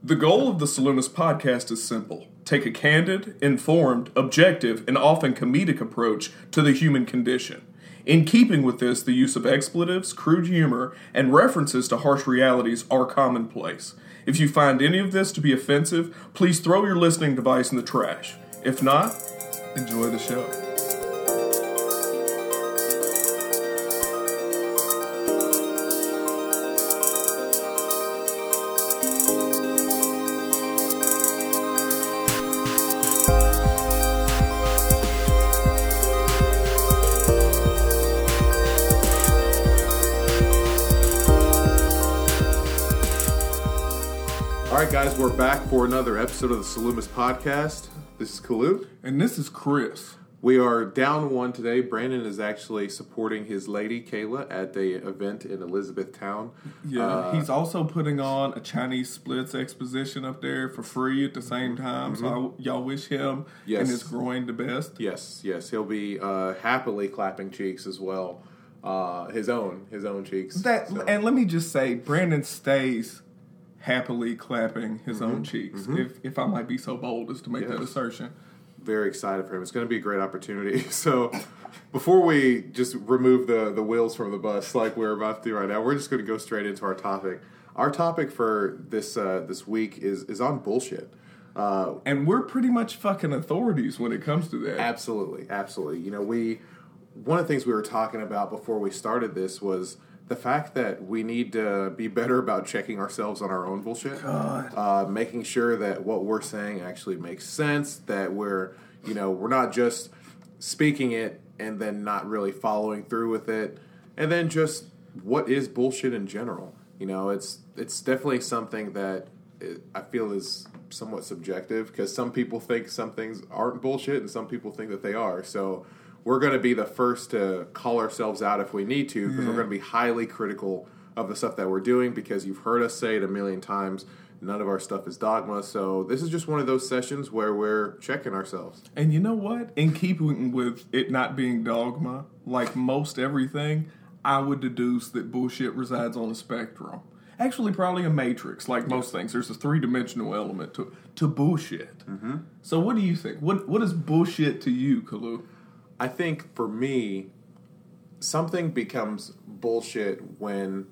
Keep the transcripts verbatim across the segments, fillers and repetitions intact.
The goal of the Salumis podcast is simple. Take a candid, informed, objective, and often comedic approach to the human condition. In keeping with this, the use of expletives, crude humor, and references to harsh realities are commonplace. If you find any of this to be offensive, please throw your listening device in the trash. If not, enjoy the show. Guys, we're back for another episode of the Salumis podcast. This is Kalu. And this is Chris. We are down one today. Brandon is actually supporting his lady, Kayla, at the event in Elizabethtown. Yeah, uh, he's also putting on a Chinese splits exposition up there for free at the same time. Mm-hmm. So I, y'all wish him yes. and his groin the best. Yes, yes. He'll be uh, happily clapping cheeks as well. Uh, his own, his own cheeks. That so. And let me just say, Brandon stays happily clapping his mm-hmm. own cheeks, mm-hmm. if if I might be so bold as to make yes. that assertion. Very excited for him. It's going to be a great opportunity. So before we just remove the, the wheels from the bus like we're about to do right now, we're just going to go straight into our topic. Our topic for this uh, this week is, is on bullshit. Uh, and we're pretty much fucking authorities when it comes to that. Absolutely, absolutely. You know, we one of the things we were talking about before we started this was the fact that we need to be better about checking ourselves on our own bullshit. God. Uh, making sure that what we're saying actually makes sense, that we're, you know, we're not just speaking it and then not really following through with it. And then just what is bullshit in general? You know, it's it's definitely something that it, I feel is somewhat subjective because some people think some things aren't bullshit and some people think that they are. So we're going to be the first to call ourselves out if we need to because yeah. we're going to be highly critical of the stuff that we're doing because you've heard us say it a million times. None of our stuff is dogma. So this is just one of those sessions where we're checking ourselves. And you know what? In keeping with it not being dogma, like most everything, I would deduce that bullshit resides on a spectrum. Actually, probably a matrix, like most things. There's a three-dimensional element to to bullshit. Mm-hmm. So what do you think? What What is bullshit to you, Kalu? I think for me, something becomes bullshit when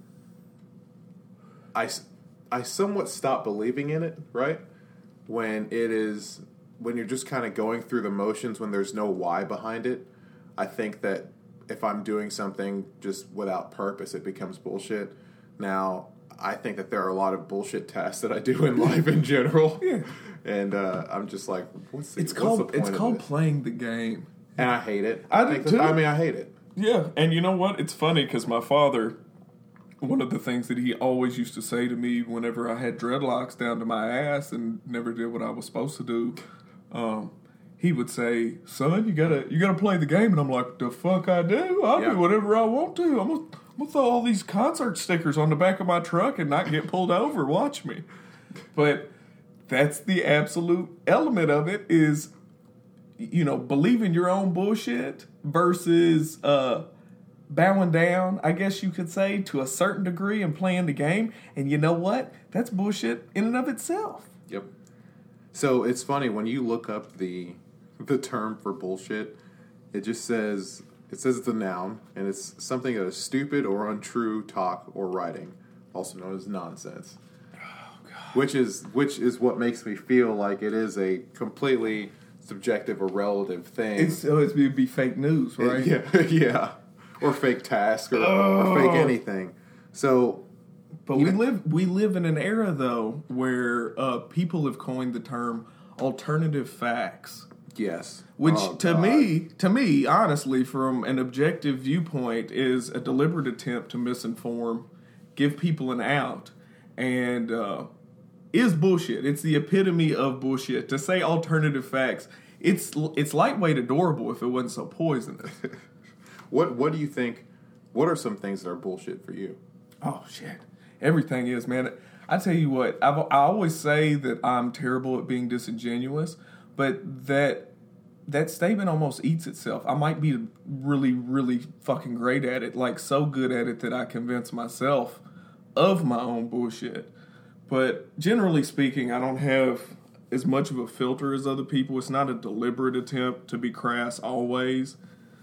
I, I somewhat stop believing in it, right? When it is, when you're just kind of going through the motions, when there's no why behind it. I think that if I'm doing something just without purpose, it becomes bullshit. Now, I think that there are a lot of bullshit tasks that I do in life in general. Yeah. And uh, I'm just like, what's the, it's what's called, the point It's called of this? Playing the game. And I hate it. I, I do too. That, I mean, I hate it. Yeah, and you know what? It's funny because my father, one of the things that he always used to say to me whenever I had dreadlocks down to my ass and never did what I was supposed to do, um, he would say, "Son, you gotta you gotta play the game." And I'm like, "The fuck I do? I'll yeah. do whatever I want to. I'm gonna, I'm gonna throw all these concert stickers on the back of my truck and not get pulled over. Watch me." But that's the absolute element of it is, you know, believing your own bullshit versus uh, bowing down, I guess you could say, to a certain degree and playing the game. And you know what? That's bullshit in and of itself. Yep. So it's funny, when you look up the the term for bullshit, it just says, it says it's a noun, and it's something that is stupid or untrue talk or writing, also known as nonsense. Oh, God. Which is, which is what makes me feel like it is a completely subjective or relative thing. It's, so it'd be, be fake news, right? It, yeah, yeah. Or fake task, or, oh. or fake anything. So, but we know, live we live in an era though where uh, people have coined the term alternative facts. Yes, which oh, to God. me, to me, honestly, from an objective viewpoint, is a deliberate attempt to misinform, give people an out, and uh, is bullshit. It's the epitome of bullshit. To say alternative facts, it's it's lightweight adorable if it wasn't so poisonous. What What do you think? What are some things that are bullshit for you? Oh shit, everything is, man. I tell you what, I've, I always say that I'm terrible at being disingenuous, but that that statement almost eats itself. I might be really, really fucking great at it, like so good at it that I convince myself of my own bullshit. But generally speaking, I don't have as much of a filter as other people. It's not a deliberate attempt to be crass always.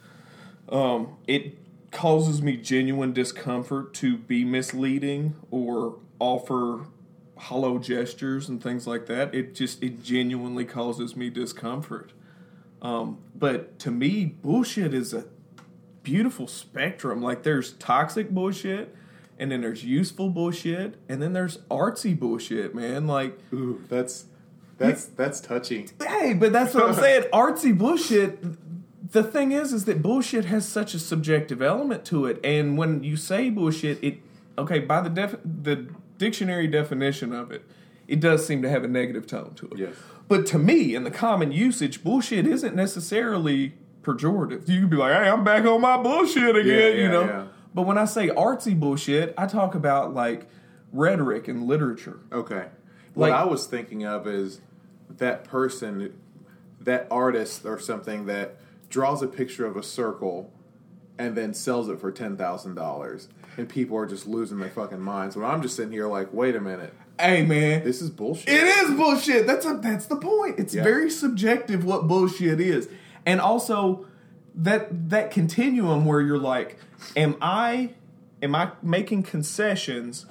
Um, it causes me genuine discomfort to be misleading or offer hollow gestures and things like that. It just, it genuinely causes me discomfort. Um, but to me, bullshit is a beautiful spectrum. Like, there's toxic bullshit, and then there's useful bullshit, and then there's artsy bullshit, man. Like, ooh, that's that's that's touchy. Hey, but that's what I'm saying. Artsy bullshit. The thing is, is that bullshit has such a subjective element to it, and when you say bullshit, it okay by the def, the dictionary definition of it, it does seem to have a negative tone to it. Yes. But to me, in the common usage, bullshit isn't necessarily pejorative. You could be like, hey, I'm back on my bullshit again, yeah, yeah, you know? Yeah. But when I say artsy bullshit, I talk about, like, rhetoric and literature. Okay. What Like, I was thinking of is that person, that artist or something that draws a picture of a circle and then sells it for ten thousand dollars. And people are just losing their fucking minds. When I'm just sitting here like, wait a minute. Hey, man. This is bullshit. It is bullshit. That's a, that's the point. It's Yeah. very subjective what bullshit is. And also, that that continuum where you're like, am I am I making concessions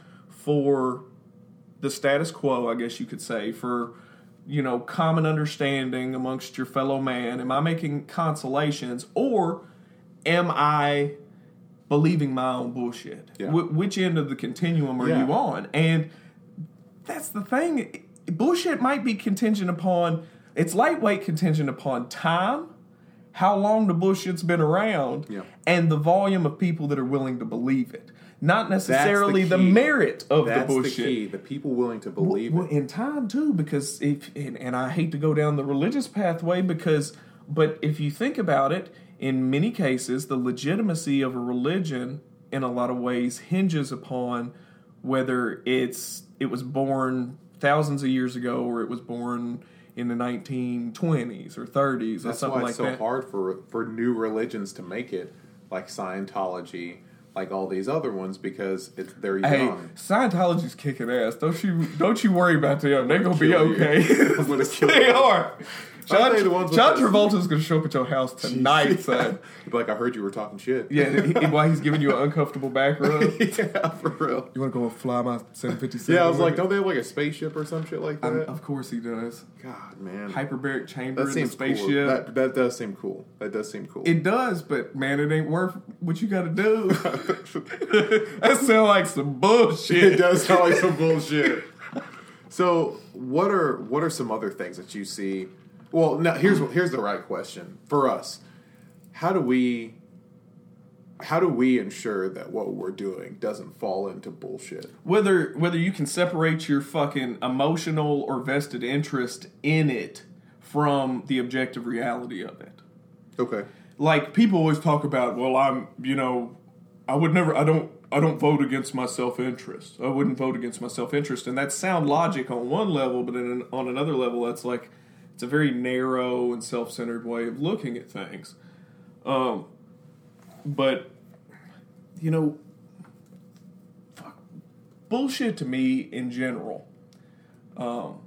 for the status quo, I guess you could say, for, you know, common understanding amongst your fellow man? Am I making consolations, or am I believing my own bullshit? Yeah. Wh- which end of the continuum are Yeah. you on? And that's the thing. Bullshit might be contingent upon, it's lightweight contingent upon time, how long the bullshit's been around, Yeah. and the volume of people that are willing to believe it. Not necessarily the, key. merit of That's the bullshit. the key. The people willing to believe well, it. in time too, because if and, and I hate to go down the religious pathway, because but if you think about it, in many cases, the legitimacy of a religion in a lot of ways hinges upon whether it's it was born thousands of years ago or it was born in the nineteen twenties or thirties or That's something why like it's so that. hard for for new religions to make it, like Scientology, like all these other ones, because it's they're Hey, young. Scientology's kicking ass. Don't you don't you worry about them. They're gonna be kill you. okay. I'm gonna kill They you. are. John, Aren't they the ones with John the- Travolta's gonna show up at your house tonight, son. You'd be like, I heard you were talking shit. Yeah, he, while he's giving you an uncomfortable back rub. yeah, for real. You want to go fly my seven fifty-seven? Yeah, I was like, don't they have like a spaceship or some shit like that? Um, of course he does. God, man. Hyperbaric chamber That in the seems spaceship. cool. That, that does seem cool. That does seem cool. It does, but man, it ain't worth what you got to do. That sounds like some bullshit. It does sound like some bullshit. So, what are what are some other things that you see? Well, now here's here's the right question for us. How do we how do we ensure that what we're doing doesn't fall into bullshit? Whether whether you can separate your fucking emotional or vested interest in it from the objective reality of it. Okay. Like, people always talk about, well, I'm, you know, I would never, I don't, I don't vote against my self-interest. I wouldn't vote against my self-interest. And that's sound logic on one level, but in an, on another level, that's like, it's a very narrow and self-centered way of looking at things. Um, but, you know, fuck, bullshit to me in general um,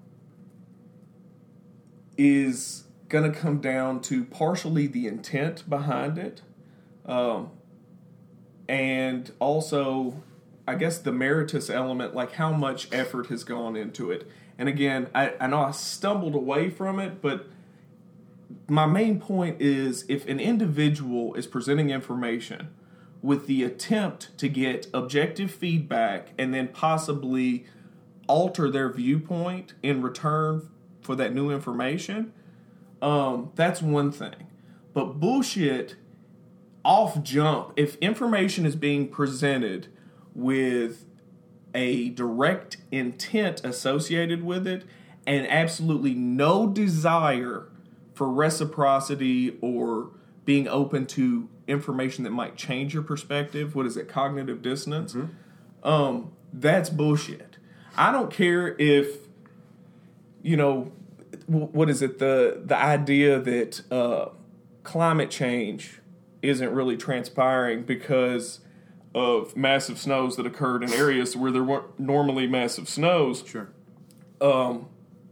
is going to come down to partially the intent behind it, um, and also, I guess, the meritus element, like how much effort has gone into it. And again, I, I know I stumbled away from it, but my main point is, if an individual is presenting information with the attempt to get objective feedback and then possibly alter their viewpoint in return for that new information, um, that's one thing. But bullshit, off jump, if information is being presented with a direct intent associated with it and absolutely no desire for reciprocity or being open to information that might change your perspective, what is it, cognitive dissonance? Mm-hmm. Um, that's bullshit. I don't care if, you know, what is it, the the idea that uh, climate change isn't really transpiring because of massive snows that occurred in areas where there weren't normally massive snows. Sure. Um,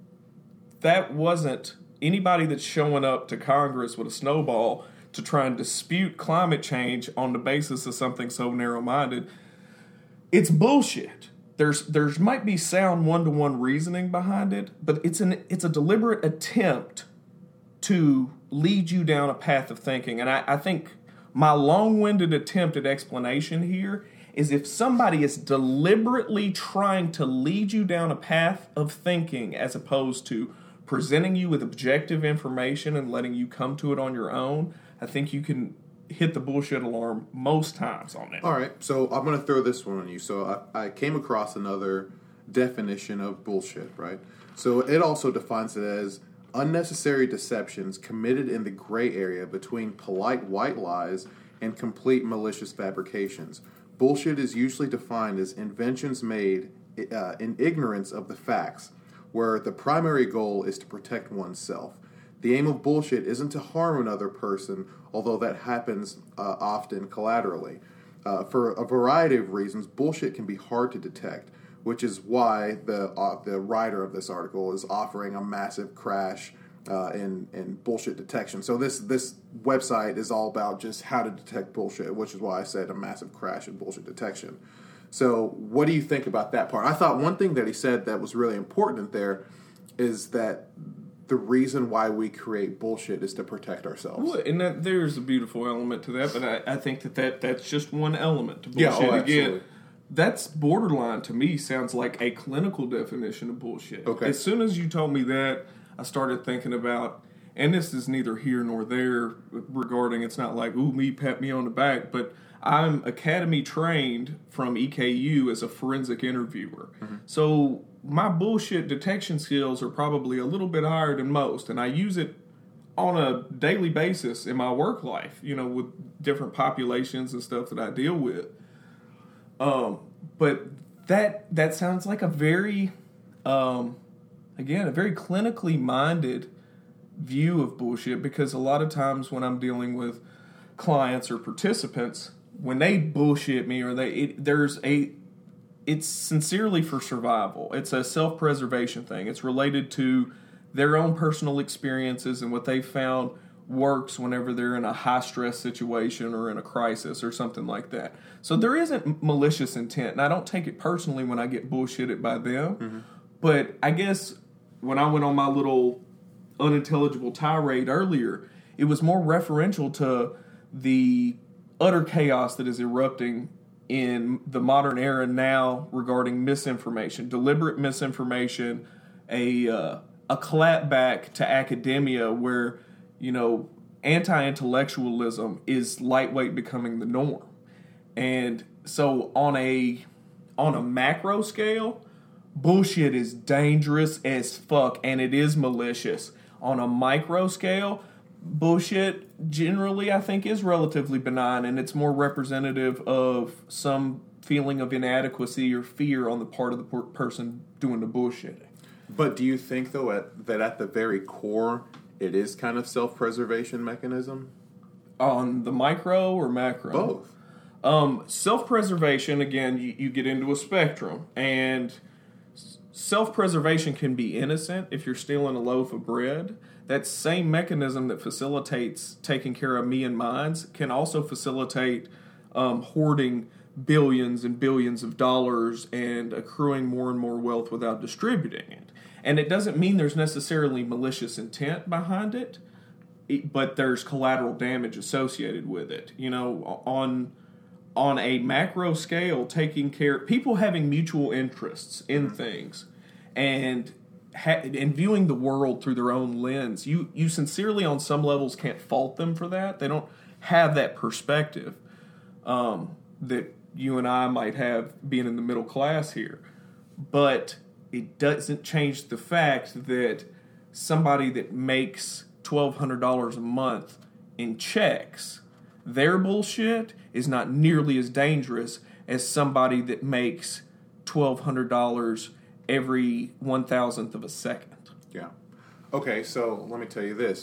that wasn't anybody that's showing up to Congress with a snowball to try and dispute climate change on the basis of something so narrow-minded. It's bullshit. There's there's might be sound one-to-one reasoning behind it, but it's an it's a deliberate attempt to lead you down a path of thinking. And I, I think my long-winded attempt at explanation here is if somebody is deliberately trying to lead you down a path of thinking as opposed to presenting you with objective information and letting you come to it on your own, I think you can hit the bullshit alarm most times on it. All right, so I'm going to throw this one on you. So I, I came across another definition of bullshit, right? So it also defines it as unnecessary deceptions committed in the gray area between polite white lies and complete malicious fabrications. Bullshit is usually defined as inventions made uh, in ignorance of the facts, where the primary goal is to protect oneself. The aim of bullshit isn't to harm another person, although that happens uh, often collaterally. Uh, for a variety of reasons, bullshit can be hard to detect, which is why the uh, the writer of this article is offering a massive crash uh, in in bullshit detection. So this this website is all about just how to detect bullshit, which is why I said a massive crash in bullshit detection. So what do you think about that part? I thought one thing that he said that was really important there is that the reason why we create bullshit is to protect ourselves. Well, and that, there's a beautiful element to that, but I, I think that, that that's just one element to Yeah, bullshit. oh, absolutely. Again, that's borderline to me, sounds like a clinical definition of bullshit. Okay. As soon as you told me that, I started thinking about, and this is neither here nor there regarding, it's not like, ooh, me, pat me on the back, but I'm academy trained from E K U as a forensic interviewer. Mm-hmm. So my bullshit detection skills are probably a little bit higher than most, and I use it on a daily basis in my work life, you know, with different populations and stuff that I deal with. Um, but that that sounds like a very, um, again, a very clinically minded view of bullshit, because a lot of times when I'm dealing with clients or participants, when they bullshit me or they it, there's a it's sincerely for survival. It's a self-preservation thing. It's related to their own personal experiences and what they found works whenever they're in a high-stress situation or in a crisis or something like that. So there isn't malicious intent, and I don't take it personally when I get bullshitted by them. Mm-hmm. But I guess when I went on my little unintelligible tirade earlier, it was more referential to the utter chaos that is erupting in the modern era now regarding misinformation, deliberate misinformation, a uh, a clapback to academia where, you know, anti-intellectualism is lightweight becoming the norm. And so on a on a macro scale, bullshit is dangerous as fuck, and it is malicious. On a micro scale, bullshit generally, I think, is relatively benign, and it's more representative of some feeling of inadequacy or fear on the part of the per- person doing the bullshitting. But do you think, though, at, that at the very core, it is kind of self-preservation mechanism? On the micro or macro? Both. Um, self-preservation, again, you, you get into a spectrum, and self-preservation can be innocent if you're stealing a loaf of bread. That same mechanism that facilitates taking care of me and mine can also facilitate um, hoarding billions and billions of dollars and accruing more and more wealth without distributing it. And it doesn't mean there's necessarily malicious intent behind it, but there's collateral damage associated with it. You know, on on a macro scale, taking care, people having mutual interests in mm-hmm. things, and ha- and viewing the world through their own lens, you you sincerely on some levels can't fault them for that. They don't have that perspective um, that you and I might have being in the middle class here. But it doesn't change the fact that somebody that makes twelve hundred dollars a month in checks, their bullshit is not nearly as dangerous as somebody that makes twelve hundred dollars every one thousandth of a second. Yeah. Okay, so let me tell you this.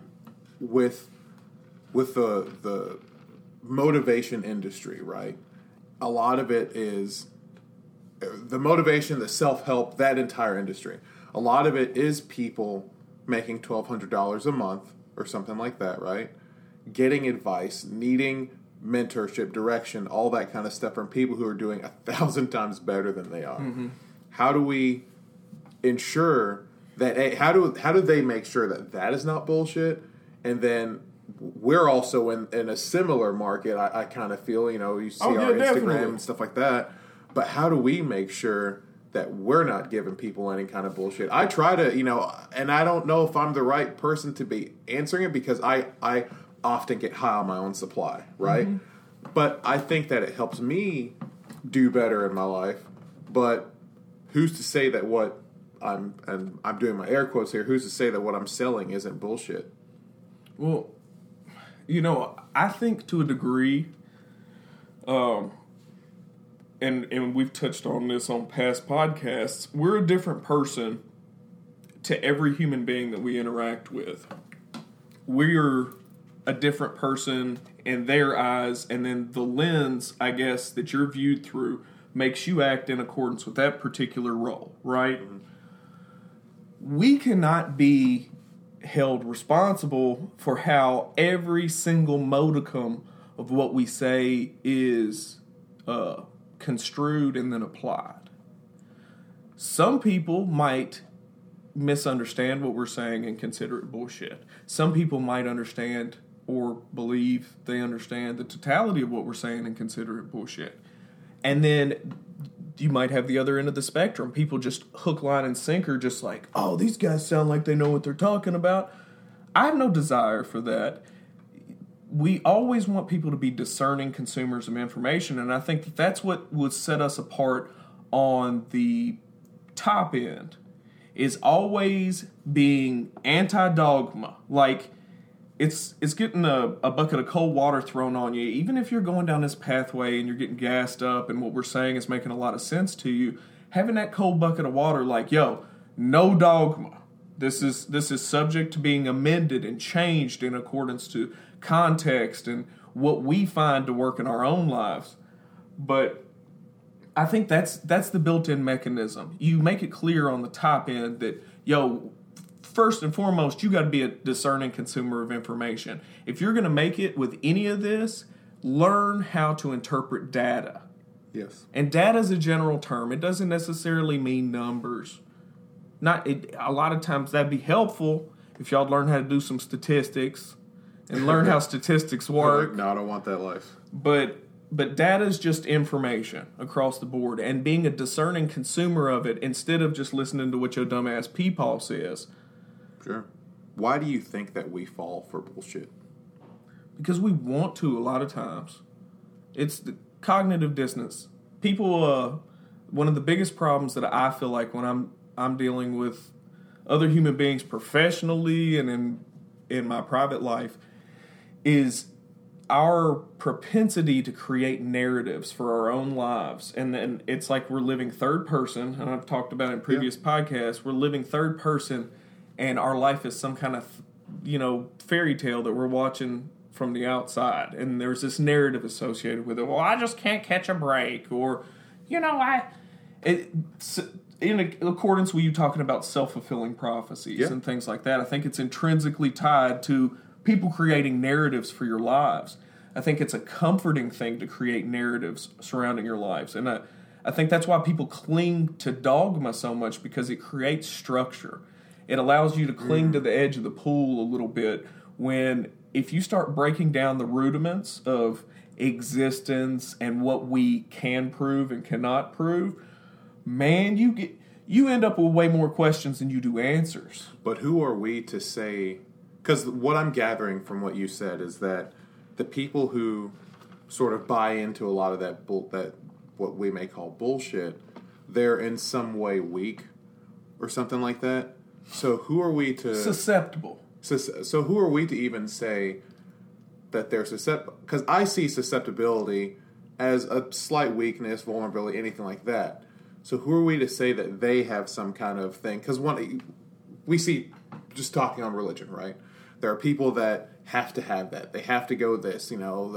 With with the the motivation industry, right? a lot of it is the motivation, the self-help, that entire industry. A lot of it is people making twelve hundred dollars a month or something like that, right? Getting advice, needing mentorship, direction, all that kind of stuff from people who are doing a thousand times better than they are. Mm-hmm. How do we ensure that, hey, how do how do they make sure that that is not bullshit? And then we're also in, in a similar market, I, I kind of feel, you know, you see oh, our yeah, Instagram definitely. and stuff like that. But how do we make sure that we're not giving people any kind of bullshit? I try to, you know, and I don't know if I'm the right person to be answering it because I, I often get high on my own supply, right? Mm-hmm. But I think that it helps me do better in my life. But who's to say that what I'm, and I'm doing my air quotes here, who's to say that what I'm selling isn't bullshit? Well, you know, I think to a degree, um, and and we've touched on this on past podcasts, we're a different person to every human being that we interact with. We're a different person in their eyes, and then the lens, I guess, that you're viewed through makes you act in accordance with that particular role, right? Mm-hmm. We cannot be held responsible for how every single modicum of what we say is uh, construed and then applied. Some people might misunderstand what we're saying and consider it bullshit. Some people might understand or believe they understand the totality of what we're saying and consider it bullshit. And then you might have the other end of the spectrum. People just hook, line, and sinker, just like, oh, these guys sound like they know what they're talking about. I have no desire for that. We always want people to be discerning consumers of information, and I think that that's what would set us apart on the top end, is always being anti-dogma. Like, it's it's getting a, a bucket of cold water thrown on you. Even if you're going down this pathway and you're getting gassed up and what we're saying is making a lot of sense to you, having that cold bucket of water like, yo, no dogma. This is this is subject to being amended and changed in accordance to context and what we find to work in our own lives. But I think that's that's the built-in mechanism. You make it clear on the top end that, yo, first and foremost, you got to be a discerning consumer of information. If you're going to make it with any of this, learn how to interpret data. Yes. And data is a general term. It doesn't necessarily mean numbers. Not it, a lot of times that'd be helpful if y'all learn how to do some statistics and learn how statistics work. Like, no, I don't want that life. But but data is just information across the board, and being a discerning consumer of it instead of just listening to what your dumbass peepaw says. Sure. Why do you think that we fall for bullshit? Because we want to a lot of times. It's the cognitive dissonance. People, uh, one of the biggest problems that I feel like when I'm I'm dealing with other human beings professionally and in in my private life is our propensity to create narratives for our own lives. And then it's like we're living third person, and I've talked about it in previous yeah. podcasts, we're living third person, and our life is some kind of, you know, fairy tale that we're watching from the outside. And there's this narrative associated with it. Well, I just can't catch a break. Or, you know, I... It's, in accordance with you talking about self-fulfilling prophecies yeah. and things like that, I think it's intrinsically tied to people creating narratives for your lives. I think it's a comforting thing to create narratives surrounding your lives. And I, I think that's why people cling to dogma so much, because it creates structure. It allows you to cling mm. to the edge of the pool a little bit when if you start breaking down the rudiments of existence and what we can prove and cannot prove, man, you get you end up with way more questions than you do answers. But who are we to say? Because what I'm gathering from what you said is that the people who sort of buy into a lot of that bull, that what we may call bullshit, they're in some way weak or something like that. So who are we to susceptible? So, so who are we to even say that they're susceptible? Because I see susceptibility as a slight weakness, vulnerability, anything like that. So who are we to say that they have some kind of thing? Because one, we see, just talking on religion, right? There are people that have to have that. They have to go this, you know, the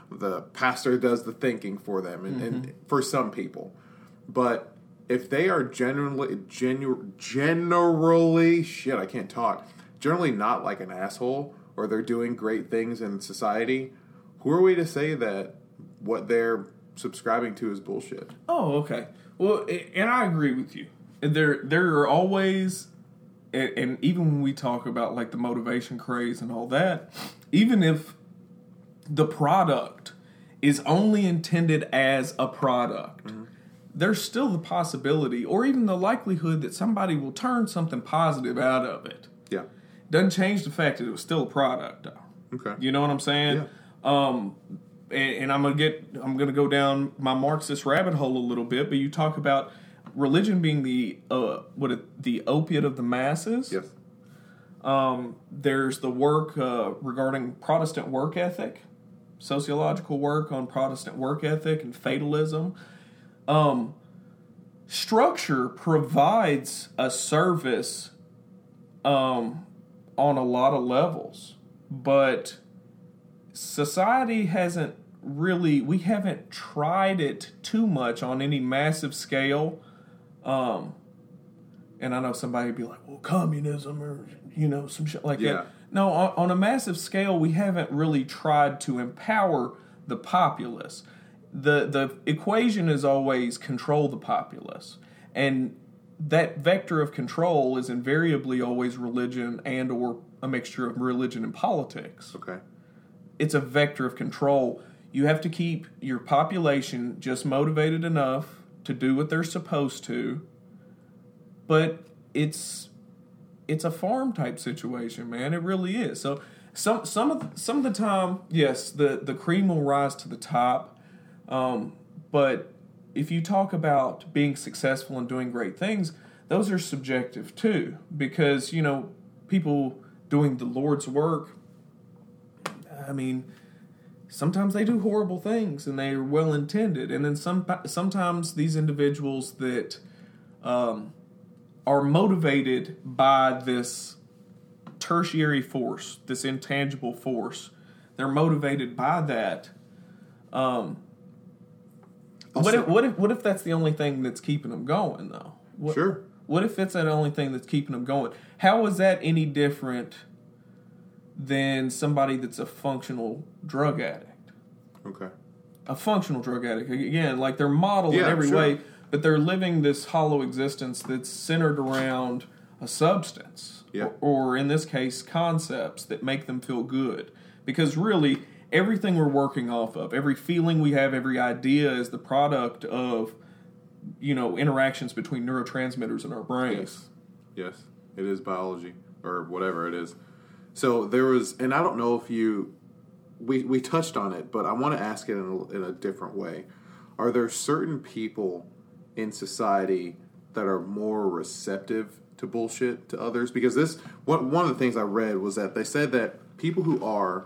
the pastor does the thinking for them, and, mm-hmm. and for some people. But if they are generally, genu- generally, shit, I can't talk, generally not like an asshole, or they're doing great things in society, who are we to say that what they're subscribing to is bullshit? Oh, okay. Well, and I agree with you. There, there are always, and even when we talk about like the motivation craze and all that, even if the product is only intended as a product, mm-hmm. there's still the possibility or even the likelihood that somebody will turn something positive out of it. Yeah. Doesn't change the fact that it was still a product, though. Okay. You know what I'm saying? Yeah. Um, and, and I'm gonna get, I'm gonna go down my Marxist rabbit hole a little bit, but you talk about religion being the uh, what it, the opiate of the masses. Yes. Um, there's the work uh, regarding Protestant work ethic, sociological work on Protestant work ethic and fatalism. Um, structure provides a service um, on a lot of levels, but society hasn't really, we haven't tried it too much on any massive scale. Um, and I know somebody would be like, well, communism or, you know, some shit like yeah. that. No, on, on a massive scale, we haven't really tried to empower the populace. The the equation is always control the populace. And that vector of control is invariably always religion and or a mixture of religion and politics. Okay. It's a vector of control. You have to keep your population just motivated enough to do what they're supposed to. But it's it's a farm type situation, man. It really is. So some some of the, some of the time, yes, the, the cream will rise to the top. Um, but if you talk about being successful and doing great things, those are subjective too. Because, you know, people doing the Lord's work, I mean, sometimes they do horrible things and they are well intended. And then some sometimes these individuals that um, are motivated by this tertiary force, this intangible force, they're motivated by that. Um, what if, what if what if that's the only thing that's keeping them going, though? What, sure. What if it's the only thing that's keeping them going? How is that any different than somebody that's a functional drug addict? Okay. A functional drug addict. Again, like they're modeled yeah, in every sure. way, but they're living this hollow existence that's centered around a substance. Yeah. Or, or in this case, concepts that make them feel good. Because really, everything we're working off of, every feeling we have, every idea is the product of, you know, interactions between neurotransmitters in our brains. Yes. Yes. It is biology or whatever it is. So there was, and I don't know if you, we, we touched on it, but I want to ask it in a, in a different way. Are there certain people in society that are more receptive to bullshit to others? Because this, one, one of the things I read was that they said that people who are,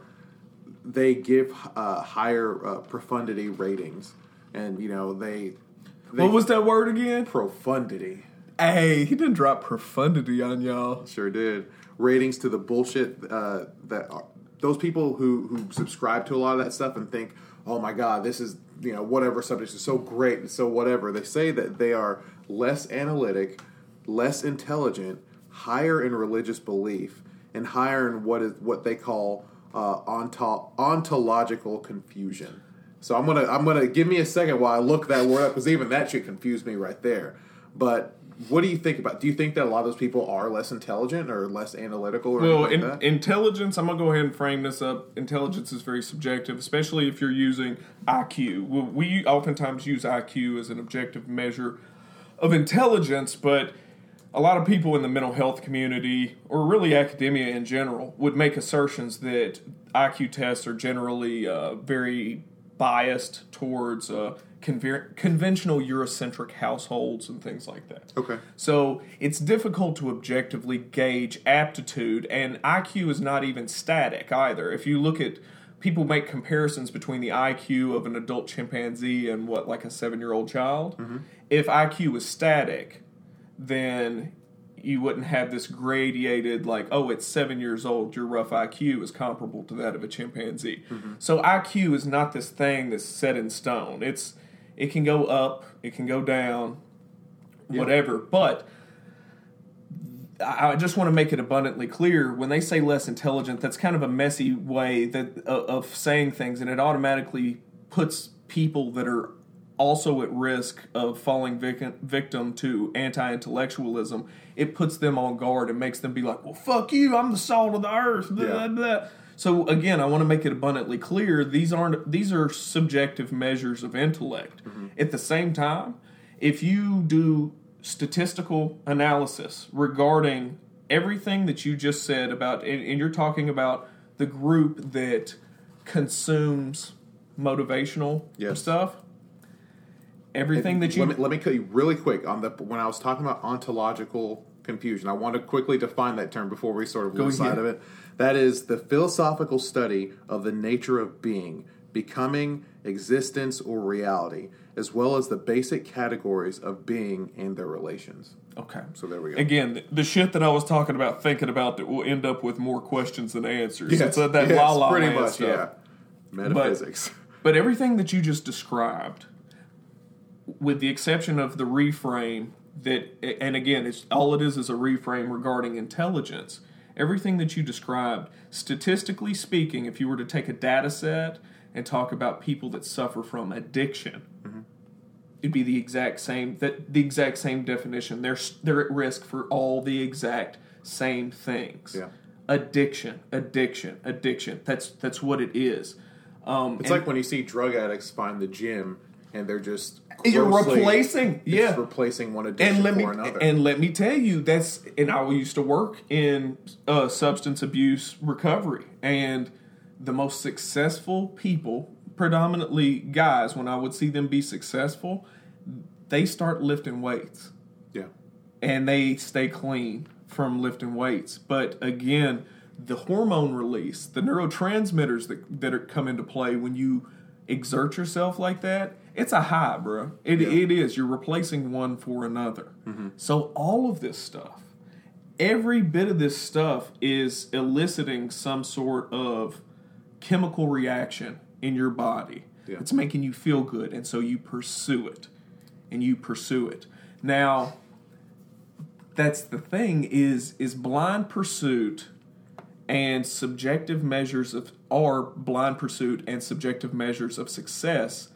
they give uh, higher uh, profundity ratings. And, you know, they, they... What was that word again? Profundity. Hey, he didn't drop profundity on y'all. Sure did. Ratings to the bullshit uh, that are, those people who, who subscribe to a lot of that stuff and think, oh my God, this is, you know, whatever subject is so great and so whatever. They say that they are less analytic, less intelligent, higher in religious belief, and higher in what is what they call uh, onto, ontological confusion. So I'm gonna I'm gonna give me a second while I look that word up, because even that should confuse me right there. But what do you think about? Do you think that a lot of those people are less intelligent or less analytical? Or well, anything in, like that? intelligence. I'm gonna go ahead and frame this up. Intelligence is very subjective, especially if you're using I Q. We, we oftentimes use I Q as an objective measure of intelligence, but a lot of people in the mental health community, or really academia in general, would make assertions that I Q tests are generally uh, very biased towards uh, conver- conventional Eurocentric households and things like that. Okay. So it's difficult to objectively gauge aptitude, and I Q is not even static either. If you look at, people make comparisons between the I Q of an adult chimpanzee and what, like a seven-year-old child. Mm-hmm. If I Q is static, then you wouldn't have this gradated, like, oh, at seven years old, your rough I Q is comparable to that of a chimpanzee. Mm-hmm. So I Q is not this thing that's set in stone. It's it can go up, it can go down, yeah. whatever. But I just want to make it abundantly clear, when they say less intelligent, that's kind of a messy way that uh, of saying things, and it automatically puts people that are also at risk of falling vic- victim to anti-intellectualism. It puts them on guard and makes them be like, well, fuck you, I'm the salt of the earth. Blah, yeah. blah, blah. So again, I want to make it abundantly clear, these aren't these are subjective measures of intellect. Mm-hmm. At the same time, if you do statistical analysis regarding everything that you just said about, and, and you're talking about the group that consumes motivational yes. stuff, everything and that you... Let me, let me cut you really quick on the when I was talking about ontological confusion. I want to quickly define that term before we sort of lose sight of it. That is the philosophical study of the nature of being, becoming, existence, or reality, as well as the basic categories of being and their relations. Okay. So there we go. Again, the shit that I was talking about, thinking about, that will end up with more questions than answers. Yes, it's uh, that yes, la la pretty land much, stuff. yeah. Metaphysics. But, but everything that you just described, with the exception of the reframe that, and again, it's all it is is a reframe regarding intelligence. Everything that you described, statistically speaking, if you were to take a data set and talk about people that suffer from addiction, mm-hmm. it'd be the exact same that the exact same definition. They're they're at risk for all the exact same things. Yeah. Addiction, addiction, addiction. That's that's what it is. Um, it's like when you see drug addicts find the gym and they're just you're replacing, yeah, replacing one addiction and let for me, another. And let me tell you, that's and I used to work in uh, substance abuse recovery, and the most successful people, predominantly guys, when I would see them be successful, they start lifting weights. Yeah. And they stay clean from lifting weights. But again, the hormone release, the neurotransmitters that, that are, come into play when you exert yourself like that, it's a high, bro. It, yeah. it is. You're replacing one for another. Mm-hmm. So all of this stuff, every bit of this stuff is eliciting some sort of chemical reaction in your body. Yeah. It's making you feel good, and so you pursue it, and you pursue it. Now, that's the thing, is is blind pursuit and subjective measures of, or blind pursuit and subjective measures of success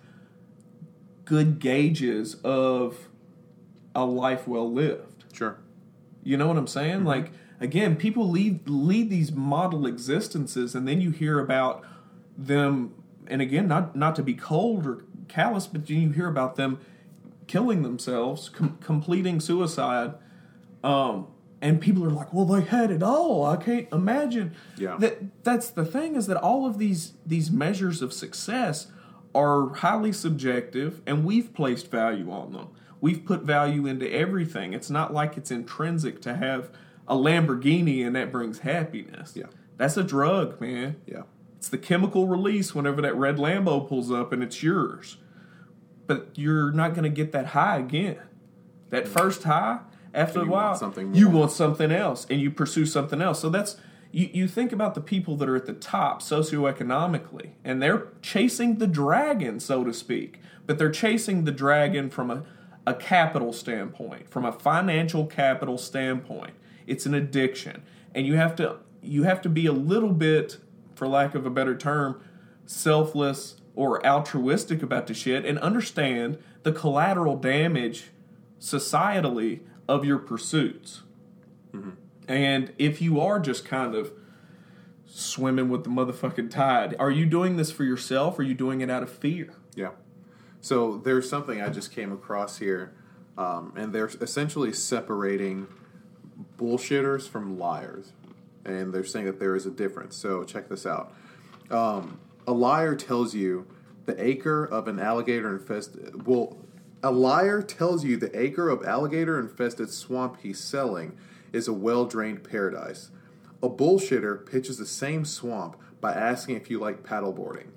good gauges of a life well lived. Sure. You know what I'm saying? Mm-hmm. Like, again, people lead lead these model existences, and then you hear about them, and again, not not to be cold or callous, but you hear about them killing themselves, com- completing suicide, um, and people are like, "Well, they had it all. I can't imagine." Yeah. That that's the thing, is that all of these these measures of success are highly subjective, and we've placed value on them. We've put value into everything. It's not like it's intrinsic to have a Lamborghini and that brings happiness. Yeah. That's a drug, man. Yeah. It's the chemical release whenever that red Lambo pulls up and it's yours. But you're not going to get that high again. That mm-hmm. first high, after a while, want something more. You want something else, and you pursue something else. So that's, you, you think about the people that are at the top socioeconomically, and they're chasing the dragon, so to speak. But they're chasing the dragon from a, a capital standpoint, from a financial capital standpoint. It's an addiction. And you have to you have to be a little bit, for lack of a better term, selfless or altruistic about the shit and understand the collateral damage societally of your pursuits. Mm-hmm. And if you are just kind of swimming with the motherfucking tide, are you doing this for yourself, or are you doing it out of fear? Yeah. So there's something I just came across here, um, and they're essentially separating bullshitters from liars. And they're saying that there is a difference. So check this out. Um, a liar tells you the acre of an alligator infested... Well, a liar tells you the acre of alligator-infested swamp he's selling is a well-drained paradise. A bullshitter pitches the same swamp by asking if you like paddleboarding.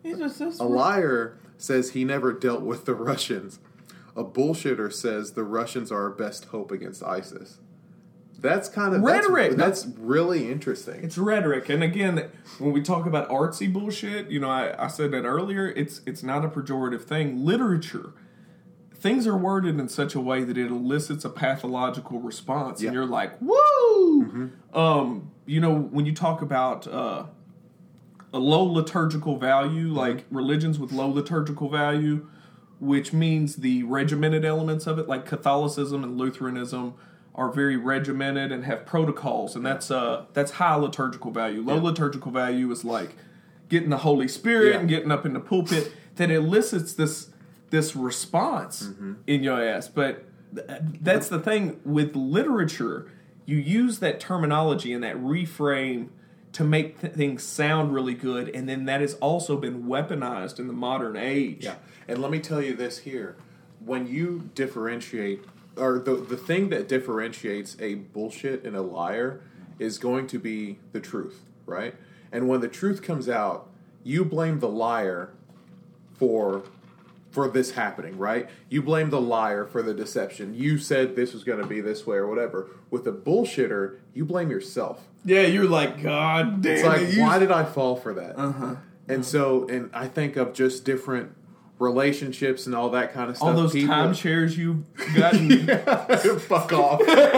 A liar says he never dealt with the Russians. A bullshitter says the Russians are our best hope against ISIS. That's kind of rhetoric. That's, that's really interesting. It's rhetoric, and again, when we talk about artsy bullshit, you know, I, I said that earlier. It's it's not a pejorative thing. Literature, things are worded in such a way that it elicits a pathological response, Yeah. and you're like, "Woo!" Mm-hmm. Um, you know, when you talk about uh, a low liturgical value, mm-hmm. like religions with low liturgical value, which means the regimented elements of it, like Catholicism and Lutheranism, are very regimented and have protocols, and that's uh that's high liturgical value. Low yeah. liturgical value is like getting the Holy Spirit yeah. and getting up in the pulpit that elicits this this response mm-hmm. in your ass. But th- that's the thing with literature. You use that terminology and that reframe to make th- things sound really good, and then that has also been weaponized in the modern age. Yeah, and let me tell you this here. When you differentiate... or the the thing that differentiates a bullshit and a liar is going to be the truth, right? And when the truth comes out, you blame the liar for for this happening, right? You blame the liar for the deception. You said this was going to be this way or whatever. With a bullshitter, you blame yourself. Yeah, you're like, God damn it's like, it. why did I fall for that? Uh-huh. And so, and I think of just different relationships and all that kind of stuff. All those People, timeshares you've gotten. yeah, fuck off.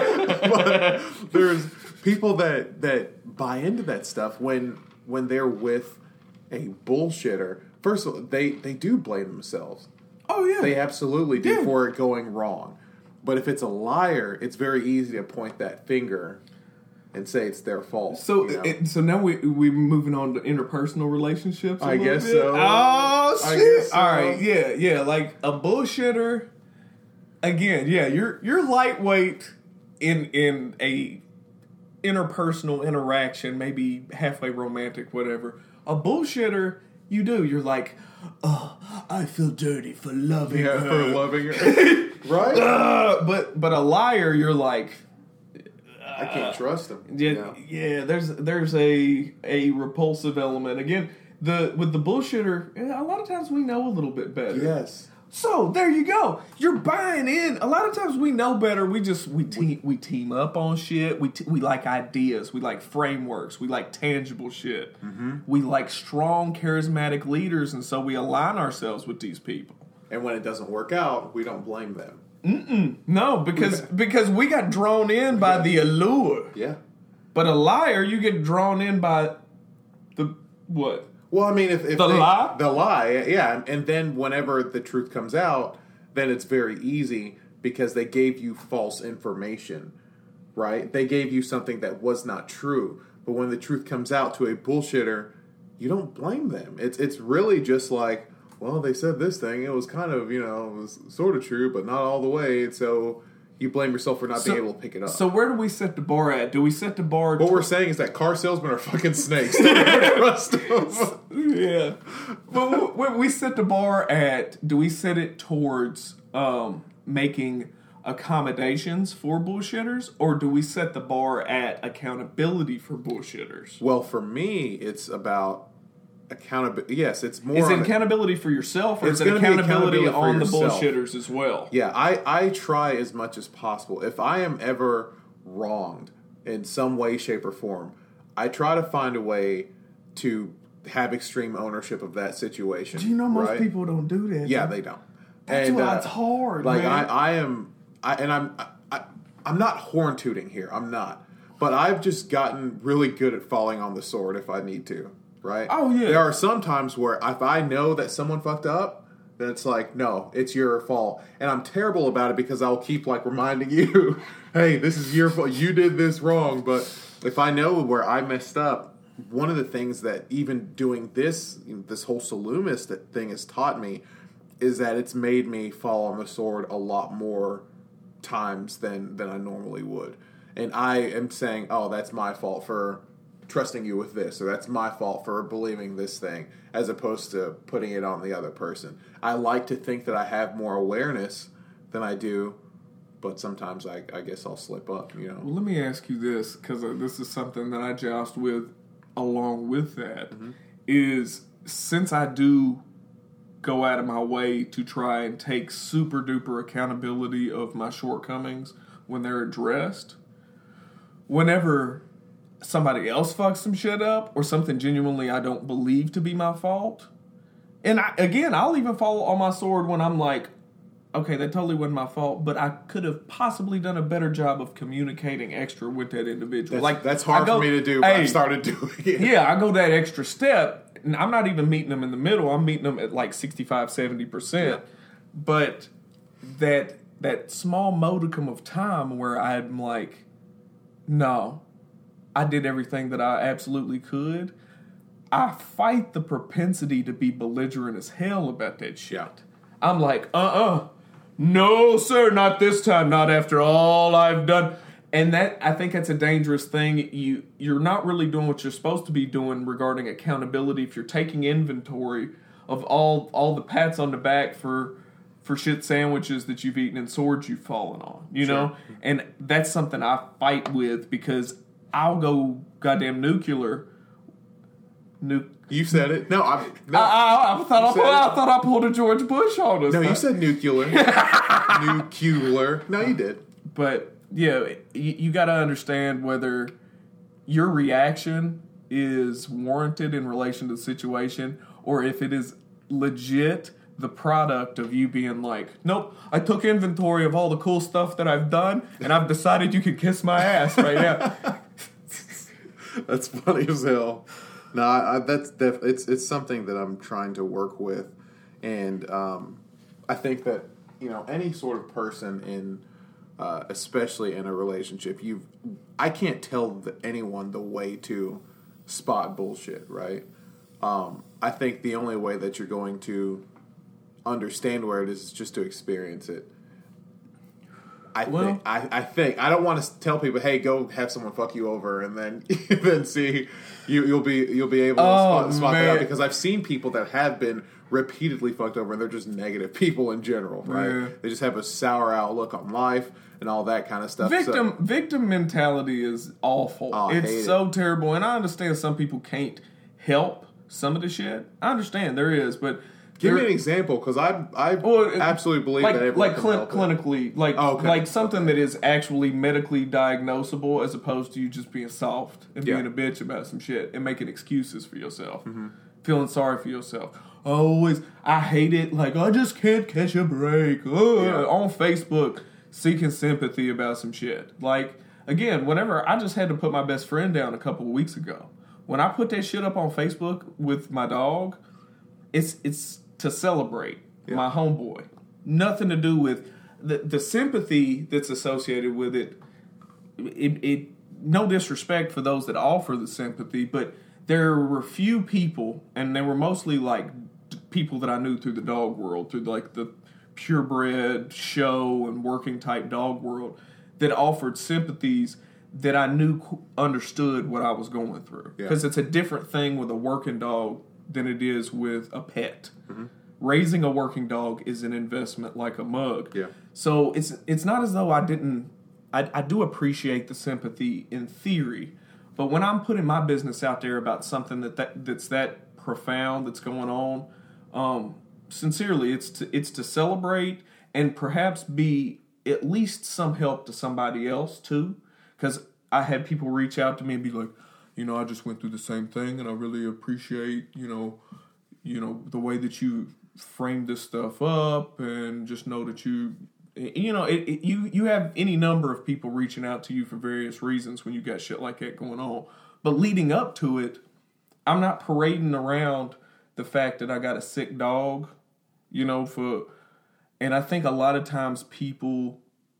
But there's people that that buy into that stuff when when they're with a bullshitter. First of all, they, they do blame themselves. Oh, yeah. They absolutely do yeah. for it going wrong. But if it's a liar, it's very easy to point that finger and say it's their fault. So, you know? it, so now we we're moving on to interpersonal relationships. A I guess bit. so. Oh shit! I guess so. All right, yeah, yeah. Like a bullshitter. Again, yeah. You're you're lightweight in in a interpersonal interaction, maybe halfway romantic, whatever. A bullshitter, you do. You're like, oh, I feel dirty for loving yeah, her. for loving her, right? Uh, but but a liar, you're like. I can't trust them. Yeah, you know? yeah. There's there's a a repulsive element again. The with the bullshitter, a lot of times we know a little bit better. Yes. So there you go. You're buying in. A lot of times we know better. We just we team we team up on shit. We t- we like ideas. We like frameworks. We like tangible shit. Mm-hmm. We like strong, charismatic leaders, and so we align ourselves with these people. And when it doesn't work out, we don't blame them. Mm-mm. No, because because we got drawn in by the allure. Yeah. But a liar, you get drawn in by the what? Well, I mean, if, if the they, lie, the lie, yeah, and then whenever the truth comes out, then it's very easy because they gave you false information, right? They gave you something that was not true. But when the truth comes out to a bullshitter, you don't blame them. It's it's really just like, well, they said this thing. It was kind of, you know, it was sort of true, but not all the way. And so you blame yourself for not so, being able to pick it up. So where do we set the bar at? Do we set the bar... What tw- we're saying is that car salesmen are fucking snakes. Don't ever trust them. Yeah. But we, we set the bar at... Do we set it towards um, making accommodations for bullshitters? Or do we set the bar at accountability for bullshitters? Well, for me, it's about... accountability. Yes, it's more. Is it accountability for yourself, or is it accountability, accountability on the bullshitters as well? Yeah, I, I try as much as possible. If I am ever wronged in some way, shape, or form, I try to find a way to have extreme ownership of that situation. Do you know most right? people don't do that? Yeah, man? they don't. That's and, why uh, it's hard. Like man. I, I am, I, and I'm, I, I'm not horn tooting here. I'm not, but I've just gotten really good at falling on the sword if I need to. Right? Oh, yeah. There are some times where if I know that someone fucked up, then it's like, no, it's your fault. And I'm terrible about it because I'll keep, like, reminding you, hey, this is your fault. You did this wrong. But if I know where I messed up, one of the things that even doing this, you know, this whole Salumist thing has taught me is that it's made me fall on the sword a lot more times than, than I normally would. And I am saying, oh, that's my fault for trusting you with this, or that's my fault for believing this thing, as opposed to putting it on the other person. I like to think that I have more awareness than I do, but sometimes I, I guess I'll slip up, you know. Well, let me ask you this, because this is something that I joust with along with that, mm-hmm. is since I do go out of my way to try and take super duper accountability of my shortcomings when they're addressed, whenever somebody else fucks some shit up or something genuinely I don't believe to be my fault, and I, again, I'll even fall on my sword when I'm like, okay, that totally wasn't my fault, but I could have possibly done a better job of communicating extra with that individual. That's, like that's hard go, for me to do, but hey, I've started doing it. Yeah, I go that extra step, and I'm not even meeting them in the middle. I'm meeting them at like sixty-five, seventy percent. Yeah. But that that small modicum of time where I'm like, no, I did everything that I absolutely could, I fight the propensity to be belligerent as hell about that shit. Yeah. I'm like, uh-uh. No, sir, not this time. Not after all I've done. And that, I think that's a dangerous thing. You, you're not really doing what you're supposed to be doing regarding accountability if you're taking inventory of all all the pats on the back for for shit sandwiches that you've eaten and swords you've fallen on, you sure. know? And that's something I fight with because I'll go goddamn nuclear. Nu- You said it. No, I. No. I, I, I thought I, pulled, I thought I pulled a George Bush on us. No, you said nuclear. Nuclear. No, you did. But yeah, you, you got to understand whether your reaction is warranted in relation to the situation, or if it is legit the product of you being like, nope, I took inventory of all the cool stuff that I've done, and I've decided you can kiss my ass right now. That's funny as hell. No, I, I, that's def- it's it's something that I'm trying to work with, and um, I think that you know any sort of person in, uh, especially in a relationship, you, I can't tell the, anyone the way to spot bullshit, right? Um, I think the only way that you're going to understand where it is is just to experience it. I well, think I, I think I don't want to tell people, hey, go have someone fuck you over, and then then see you you'll be you'll be able to oh, spot, spot that out, because I've seen people that have been repeatedly fucked over, and they're just negative people in general, right? Yeah. They just have a sour outlook on life and all that kind of stuff. Victim so, victim mentality is awful. Oh, it's so it. terrible, and I understand some people can't help some of the shit. I understand there is, but. Give me an example, because I I well, absolutely believe like, that everyone like can cl- help clinically, it. like oh, okay. like something okay. that is actually medically diagnosable, as opposed to you just being soft and yeah. being a bitch about some shit and making excuses for yourself, mm-hmm. feeling sorry for yourself. Always, I hate it. Like I just can't catch a break. Ugh. Yeah. On Facebook, seeking sympathy about some shit. Like again, whenever I just had to put my best friend down a couple of weeks ago, when I put that shit up on Facebook with my dog, it's it's. to celebrate yeah. my homeboy. Nothing to do with the the sympathy that's associated with it. It, it. No disrespect for those that offer the sympathy, but there were few people, and they were mostly like people that I knew through the dog world, through like the purebred show and working type dog world, that offered sympathies that I knew understood what I was going through. Because yeah. it's a different thing with a working dog than it is with a pet. Mm-hmm. Raising a working dog is an investment like a mug. Yeah. So it's it's not as though I didn't. I, I do appreciate the sympathy in theory, but when I'm putting my business out there about something that, that that's that profound that's going on, um, sincerely, it's to it's to celebrate and perhaps be at least some help to somebody else too. Because I had people reach out to me and be like, you know, I just went through the same thing, and I really appreciate, you know, you know, the way that you framed this stuff up, and just know that you, you know, it, it, you you have any number of people reaching out to you for various reasons when you got shit like that going on. But leading up to it, I'm not parading around the fact that I got a sick dog, you know, for, and I think a lot of times people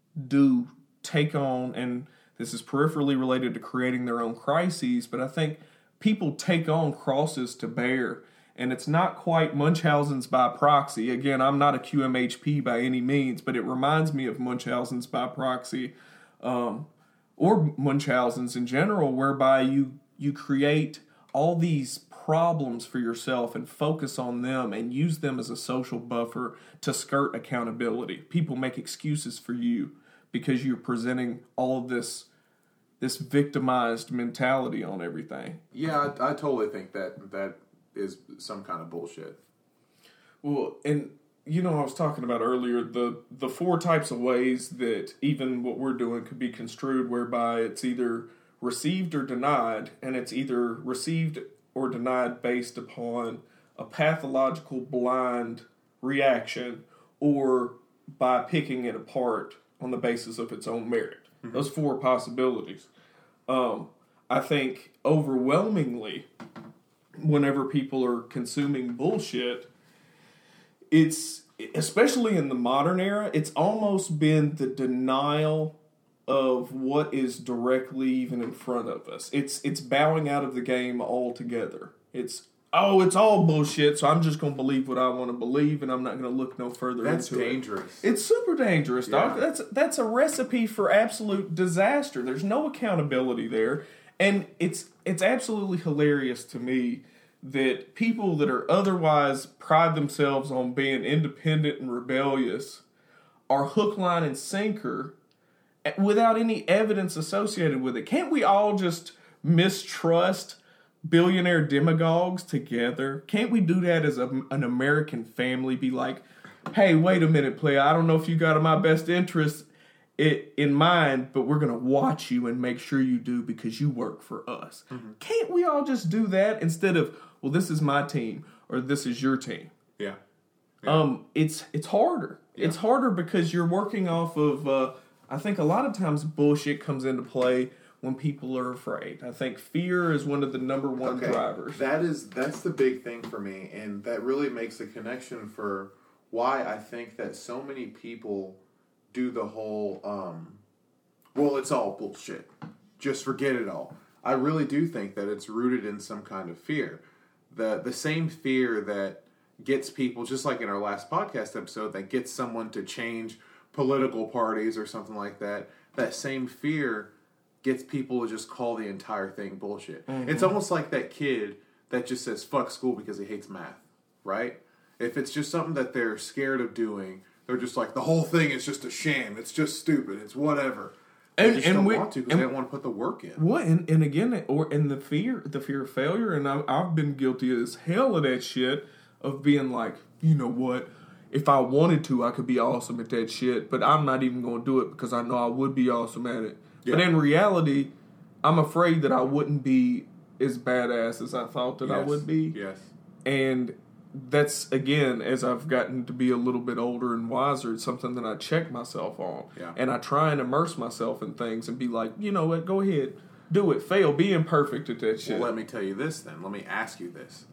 do take on, and this is peripherally related to creating their own crises, but I think people take on crosses to bear, and it's not quite Munchausen's by proxy. Again, I'm not a Q M H P by any means, but it reminds me of Munchausen's by proxy, um, or Munchausen's in general, whereby you you create all these problems for yourself and focus on them and use them as a social buffer to skirt accountability. People make excuses for you because you're presenting all of this this victimized mentality on everything. Yeah, I, I totally think that that is some kind of bullshit. Well, and you know, I was talking about earlier the the four types of ways that even what we're doing could be construed, whereby it's either received or denied, and it's either received or denied based upon a pathological blind reaction or by picking it apart on the basis of its own merit. Mm-hmm. Those four possibilities. Um, I think overwhelmingly, whenever people are consuming bullshit, it's, especially in the modern era, it's almost been the denial of what is directly even in front of us. It's it's bowing out of the game altogether. It's, oh, it's all bullshit, so I'm just going to believe what I want to believe, and I'm not going to look no further That's into dangerous. it. That's dangerous. It's super dangerous, dog. Yeah. That's, that's a recipe for absolute disaster. There's no accountability there, and it's it's absolutely hilarious to me that people that are otherwise pride themselves on being independent and rebellious are hook, line, and sinker without any evidence associated with it. Can't we all just mistrust billionaire demagogues together? Can't we do that as a, an American family? Be like, hey, wait a minute, player. I don't know if you got my best interest in mind, but we're going to watch you and make sure you do because you work for us. Mm-hmm. Can't we all just do that instead of, well, this is my team or this is your team? Yeah. yeah. Um, it's it's harder. Yeah. It's harder because you're working off of, uh, I think a lot of times bullshit comes into play when people are afraid. I think fear is one of the number one okay. drivers. That is, that's the big thing for me, and that really makes a connection for why I think that so many people do the whole, um, well, it's all bullshit. Just forget it all. I really do think that it's rooted in some kind of fear. The the same fear that gets people, just like in our last podcast episode, that gets someone to change political parties or something like that, that same fear gets people to just call the entire thing bullshit. Mm-hmm. It's almost like that kid that just says fuck school because he hates math, right? If it's just something that they're scared of doing, they're just like, the whole thing is just a sham. It's just stupid. It's whatever. They And, just and don't we, want to because and, they don't want to put the work in. What? And, and again, or and the fear, the fear of failure, and I, I've been guilty as hell of that shit, of being like, you know what, if I wanted to, I could be awesome at that shit, but I'm not even going to do it because I know I would be awesome at it. Yeah. But in reality, I'm afraid that I wouldn't be as badass as I thought that yes. I would be. Yes. And that's, again, as I've gotten to be a little bit older and wiser, it's something that I check myself on. Yeah. And I try and immerse myself in things and be like, you know what, go ahead, do it, fail, be imperfect at that shit. Well, let me tell you this then. Let me ask you this.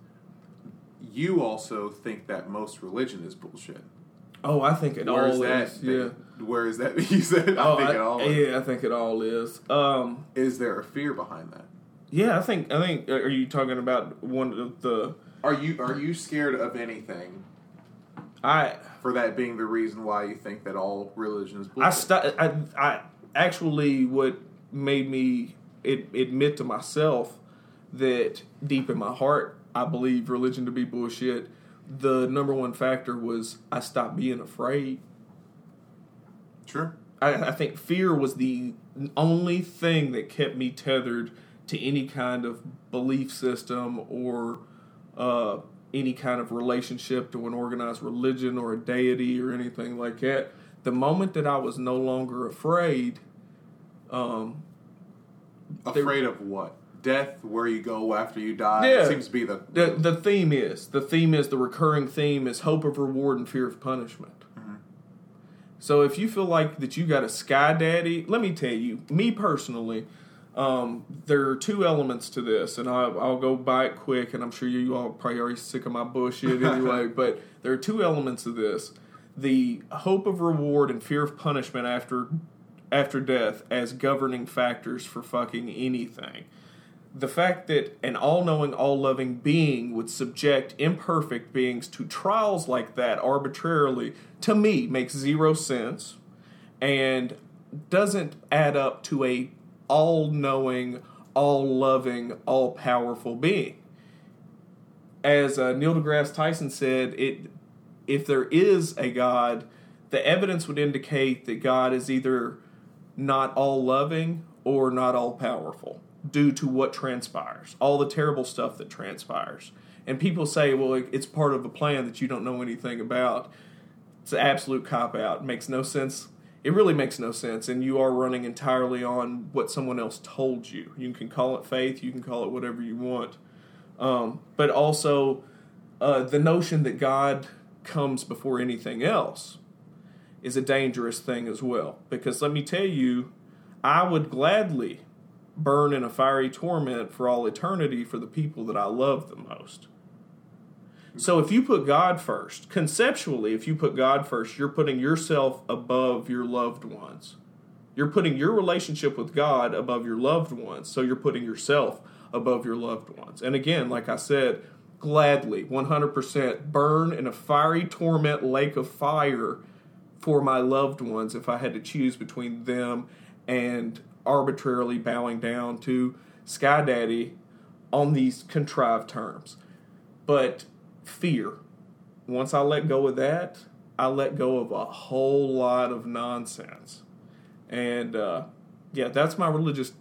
You also think that most religion is bullshit. Oh, I think it Where all is that? is. Yeah. Where is that? You said, I oh, think I, it all is. Yeah, I think it all is. Um, is there a fear behind that? Yeah, I think, I think, are you talking about one of the... Are you are you scared of anything? I for that being the reason why you think that all religion is bullshit? I, st- I I actually what made me it, admit to myself that deep in my heart I believe religion to be bullshit. The number one factor was I stopped being afraid. Sure. I, I think fear was the only thing that kept me tethered to any kind of belief system or uh, any kind of relationship to an organized religion or a deity or anything like that. The moment that I was no longer afraid, um, afraid of what? Death, where you go after you die. Yeah, it seems to be the, the the theme is the theme is the recurring theme is hope of reward and fear of punishment. Mm-hmm. So if you feel like that you got a sky daddy, let me tell you, me personally. Um, there are two elements to this, and I'll, I'll go by it quick, and I'm sure you all probably already sick of my bullshit anyway, but there are two elements of this. The hope of reward and fear of punishment after after death as governing factors for fucking anything. The fact that an all-knowing, all-loving being would subject imperfect beings to trials like that arbitrarily, to me, makes zero sense, and doesn't add up to a all-knowing, all-loving, all-powerful being. As uh, Neil deGrasse Tyson said, it if there is a God, the evidence would indicate that God is either not all-loving or not all-powerful due to what transpires, all the terrible stuff that transpires. And people say, well, it's part of a plan that you don't know anything about. It's an absolute cop-out. It makes no sense it really makes no sense, and you are running entirely on what someone else told you. You can call it faith, you can call it whatever you want. Um, but also, uh, the notion that God comes before anything else is a dangerous thing as well. Because let me tell you, I would gladly burn in a fiery torment for all eternity for the people that I love the most. So if you put God first, conceptually, if you put God first, you're putting yourself above your loved ones. You're putting your relationship with God above your loved ones. So you're putting yourself above your loved ones. And again, like I said, gladly, one hundred percent burn in a fiery torment lake of fire for my loved ones if I had to choose between them and arbitrarily bowing down to Sky Daddy on these contrived terms. But fear, once I let go of that, I let go of a whole lot of nonsense. And uh, yeah, that's my religious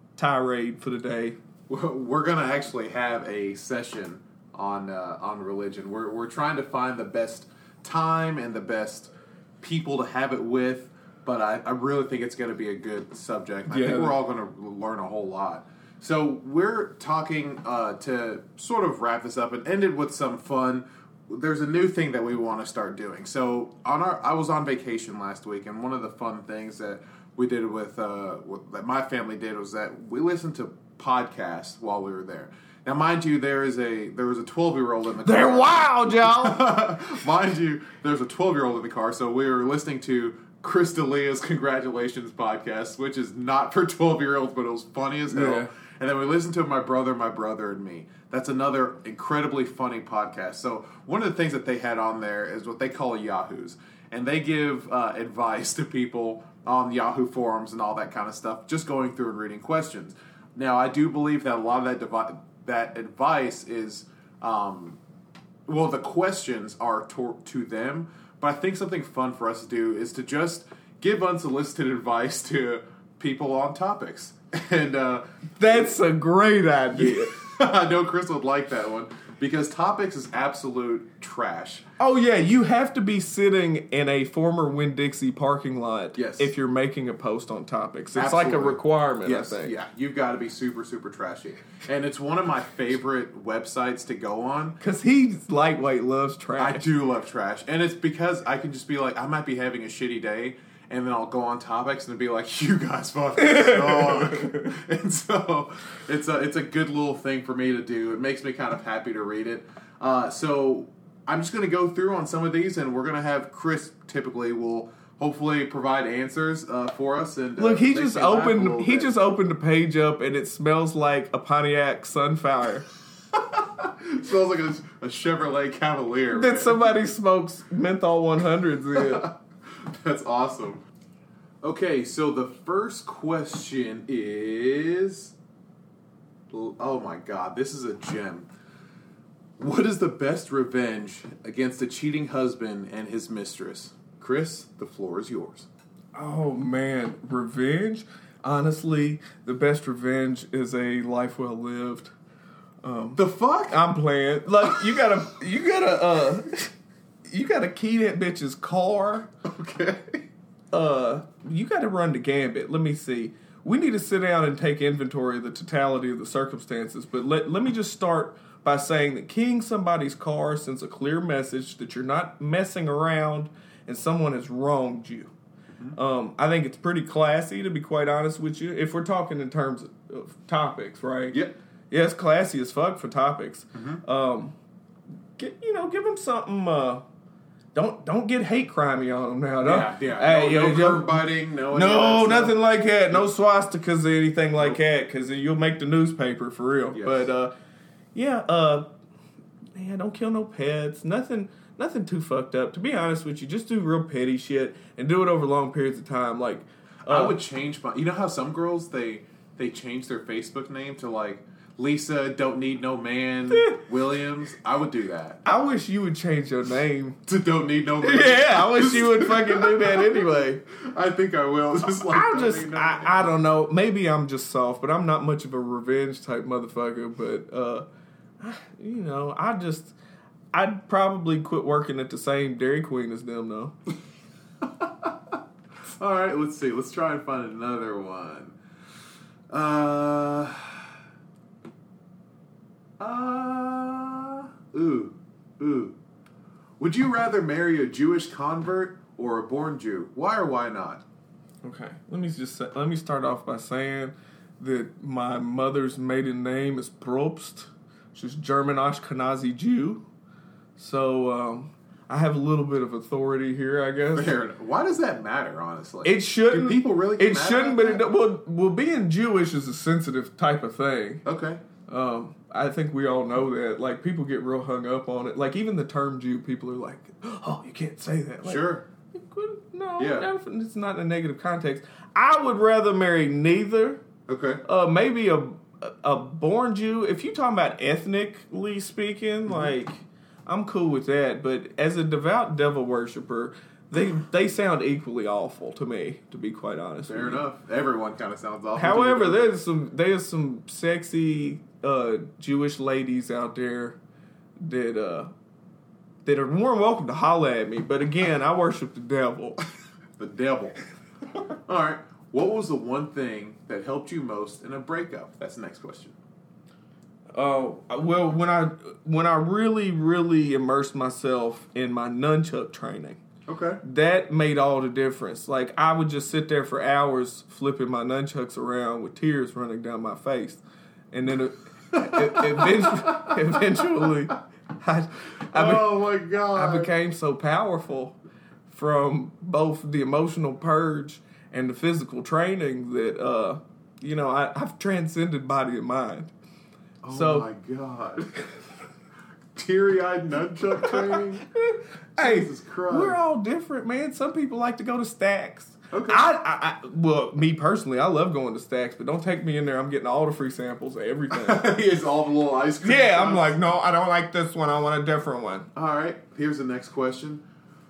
tirade for the day. We're going to actually have a session on uh, on religion. We're we're trying to find the best time and the best people to have it with, but I, I really think it's going to be a good subject. I yeah. think we're all going to learn a whole lot. So we're talking uh, to sort of wrap this up and end it with some fun. There's a new thing that we want to start doing. So on our, I was on vacation last week, and one of the fun things that we did with, uh, with that my family did was that we listened to podcasts while we were there. Now, mind you, there is a there was a twelve year old in the car. They're wild, y'all. Mind you, there's a twelve year old in the car, so we were listening to Chris D'Elia's Congratulations podcast, which is not for twelve year olds, but it was funny as hell. Yeah. And then we listened to My Brother, My Brother, and Me. That's another incredibly funny podcast. So one of the things that they had on there is what they call Yahoos. And they give uh, advice to people on Yahoo forums and all that kind of stuff, just going through and reading questions. Now, I do believe that a lot of that devi- that advice is, um, well, the questions are to, to them. But I think something fun for us to do is to just give unsolicited advice to people on topics. And uh, that's a great idea. I know Chris would like that one because topics is absolute trash. Oh yeah, you have to be sitting in a former Winn-Dixie parking lot yes. if you're making a post on topics. It's Absolutely. like a requirement, yes. I think. Yeah, you've got to be super, super trashy. And it's one of my favorite websites to go on. Because he, lightweight, loves trash. I do love trash. And it's because I can just be like, I might be having a shitty day, and then I'll go on topics and be like, you guys fucking suck. And so it's a, it's a good little thing for me to do. It makes me kind of happy to read it. Uh, so I'm just going to go through on some of these, and we're going to have Chris typically will hopefully provide answers uh, for us. And uh, Look, he just opened he bit. just opened the page up, and it smells like a Pontiac Sunfire. It smells like a, a Chevrolet Cavalier. That somebody smokes menthol one hundreds in. That's awesome. Okay, so the first question is... Oh my god, this is a gem. What is the best revenge against a cheating husband and his mistress? Chris, the floor is yours. Oh man, revenge? Honestly, the best revenge is a life well lived. Um, the fuck? I'm playing. Like, you gotta, you gotta, uh... You gotta key that bitch's car. Okay. Uh, you gotta run the gambit. Let me see. We need to sit down and take inventory of the totality of the circumstances. But let let me just start by saying that keying somebody's car sends a clear message that you're not messing around and someone has wronged you. Mm-hmm. Um, I think it's pretty classy, to be quite honest with you. If we're talking in terms of, of topics, right? Yep. Yeah, it's classy as fuck for topics. Mm-hmm. Um, get, you know, give them something. Uh, Don't don't get hate crimey on them now. Don't, yeah, yeah. Hey, no yo, no yo, curb biting, no no nothing like that. No swastikas or anything like nope. that, because you'll make the newspaper for real. Yes. But uh, yeah, uh, man, don't kill no pets. Nothing, nothing too fucked up. To be honest with you, just do real petty shit and do it over long periods of time. Like uh, I would change my. You know how some girls they they change their Facebook name to like Lisa Don't Need No Man Williams. I would do that. I wish you would change your name to Don't Need No Man. Yeah, I wish you would fucking do that anyway. I think I will. Just like I'm just, no I, I don't know. Maybe I'm just soft, but I'm not much of a revenge type motherfucker. But uh, you know, I just, I'd probably quit working at the same Dairy Queen as them, though. All right, let's see. Let's try and find another one. Uh, uh, ooh, ooh. Would you rather marry a Jewish convert or a born Jew? Why or why not? Okay, let me just say, let me start off by saying that my mother's maiden name is Probst. She's German Ashkenazi Jew. So um, I have a little bit of authority here, I guess. Fair enough. Why does that matter, honestly? It shouldn't. Do people really get It mad shouldn't, about but it, well, well, being Jewish is a sensitive type of thing. Okay. Um, I think we all know that. Like, people get real hung up on it. Like, even the term Jew, people are like, "Oh, you can't say that." Like, Sure. No, Yeah. it's not in a negative context. I would rather marry neither. Okay. Uh, maybe a a born Jew. If you're talking about ethnically speaking, mm-hmm. like, I'm cool with that. But as a devout devil worshiper, they they sound equally awful to me, to be quite honest. Fair with you. enough. Everyone kind of sounds awful. However, there's some there's some sexy uh, Jewish ladies out there that uh, that are more than welcome to holler at me. But again, I worship the devil. The devil. All right. What was the one thing that helped you most in a breakup? That's the next question. Oh, uh, well, when I when I really, really immersed myself in my nunchuck training, okay, that made all the difference. Like, I would just sit there for hours flipping my nunchucks around with tears running down my face, and then it, it, eventually, eventually, I, I be, oh my god, I became so powerful from both the emotional purge and the physical training that, uh, you know, I, I've transcended body and mind. Oh so, my god. Teary-eyed nunchuck training? Hey, Jesus Christ. We're all different, man. Some people like to go to Stacks. Okay. I, I, I, well, me personally, I love going to Stacks, but don't take me in there. I'm getting all the free samples of everything. He has all the little ice cream. Yeah, stuff. I'm like, no, I don't like this one. I want a different one. All right. Here's the next question.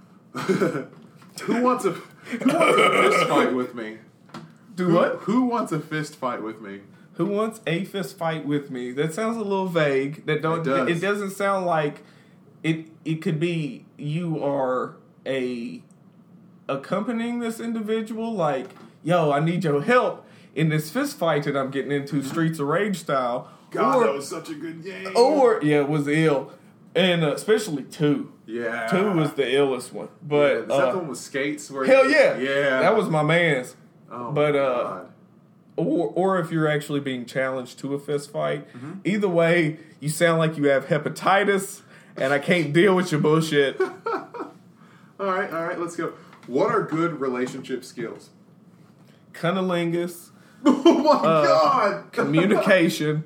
Who wants a Who wants a fist fight with me? Do who, what? Who wants a fist fight with me? Who wants a fist fight with me? That sounds a little vague. That don't. It does. It doesn't sound like it. It could be you are a accompanying this individual. Like, yo, I need your help in this fist fight that I'm getting into, Streets of Rage style. God, or, that was such a good game. Or yeah, it was ill, and uh, especially two. Yeah, two was the illest one. But yeah, is that uh, the one with skates? Where hell yeah, yeah, that was my man's. Oh, but my uh, God. or or if you're actually being challenged to a fist fight, mm-hmm. either way, you sound like you have hepatitis, and I can't deal with your bullshit. all right, all right, let's go. What are good relationship skills? Cunnilingus. Oh my uh, God! Communication,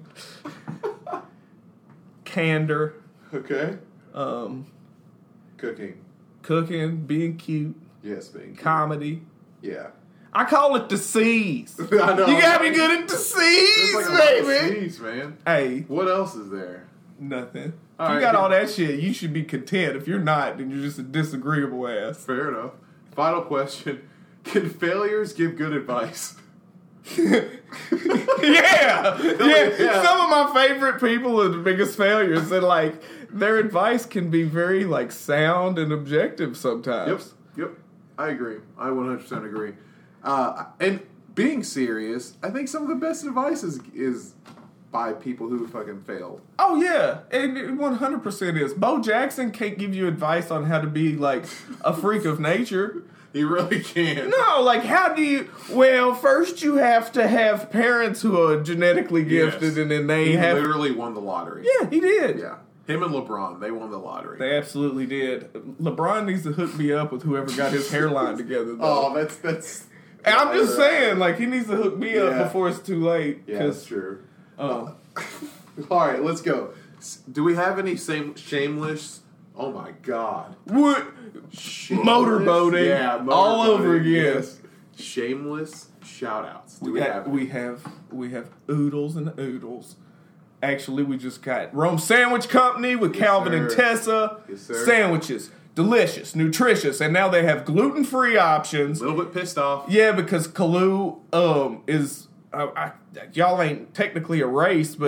candor. Okay. Um, Cooking. Cooking, being cute. Yes, being cute. Comedy. Yeah. I call it the C's. I know. You gotta be good at the C's, There's like a lot of baby. C's, man. Hey, What else is there? nothing. All if you right, got yeah. all that shit, you should be content. If you're not, then you're just a disagreeable ass. Fair enough. Final question. Can failures give good advice? yeah. yeah, yeah. Some of my favorite people are the biggest failures, and like their advice can be very like sound and objective sometimes. Yep. Yep. I agree. I one hundred percent agree. Uh, and being serious, I think some of the best advice is, is by people who fucking failed. Oh yeah, and it one hundred percent is. Bo Jackson can't give you advice on how to be like a freak of nature. He really can. No, like how do you? Well, first you have to have parents who are genetically gifted, Yes. and then they He have. literally won the lottery. Yeah, he did. Yeah. Him and LeBron, they won the lottery. They absolutely did. LeBron needs to hook me up with whoever got his hairline together. Though. Oh, that's that's. And I'm just Right. saying, like he needs to hook me Yeah. up before it's too late. Yeah, that's true. Uh, All right, let's go. S- Do we have any same shameless? Oh my God. what? Shameless? Motorboating. Yeah, all motorboating, over again. yes. Shameless shout outs. Do We, we, got, have? we have we have oodles and oodles. Actually, we just got Rome Sandwich Company with Yes, Calvin sir. and Tessa. Yes, sir. Sandwiches, delicious, nutritious, and now they have gluten free options. A little bit pissed off. Yeah, because Kalu um is uh, I, y'all ain't technically a race, but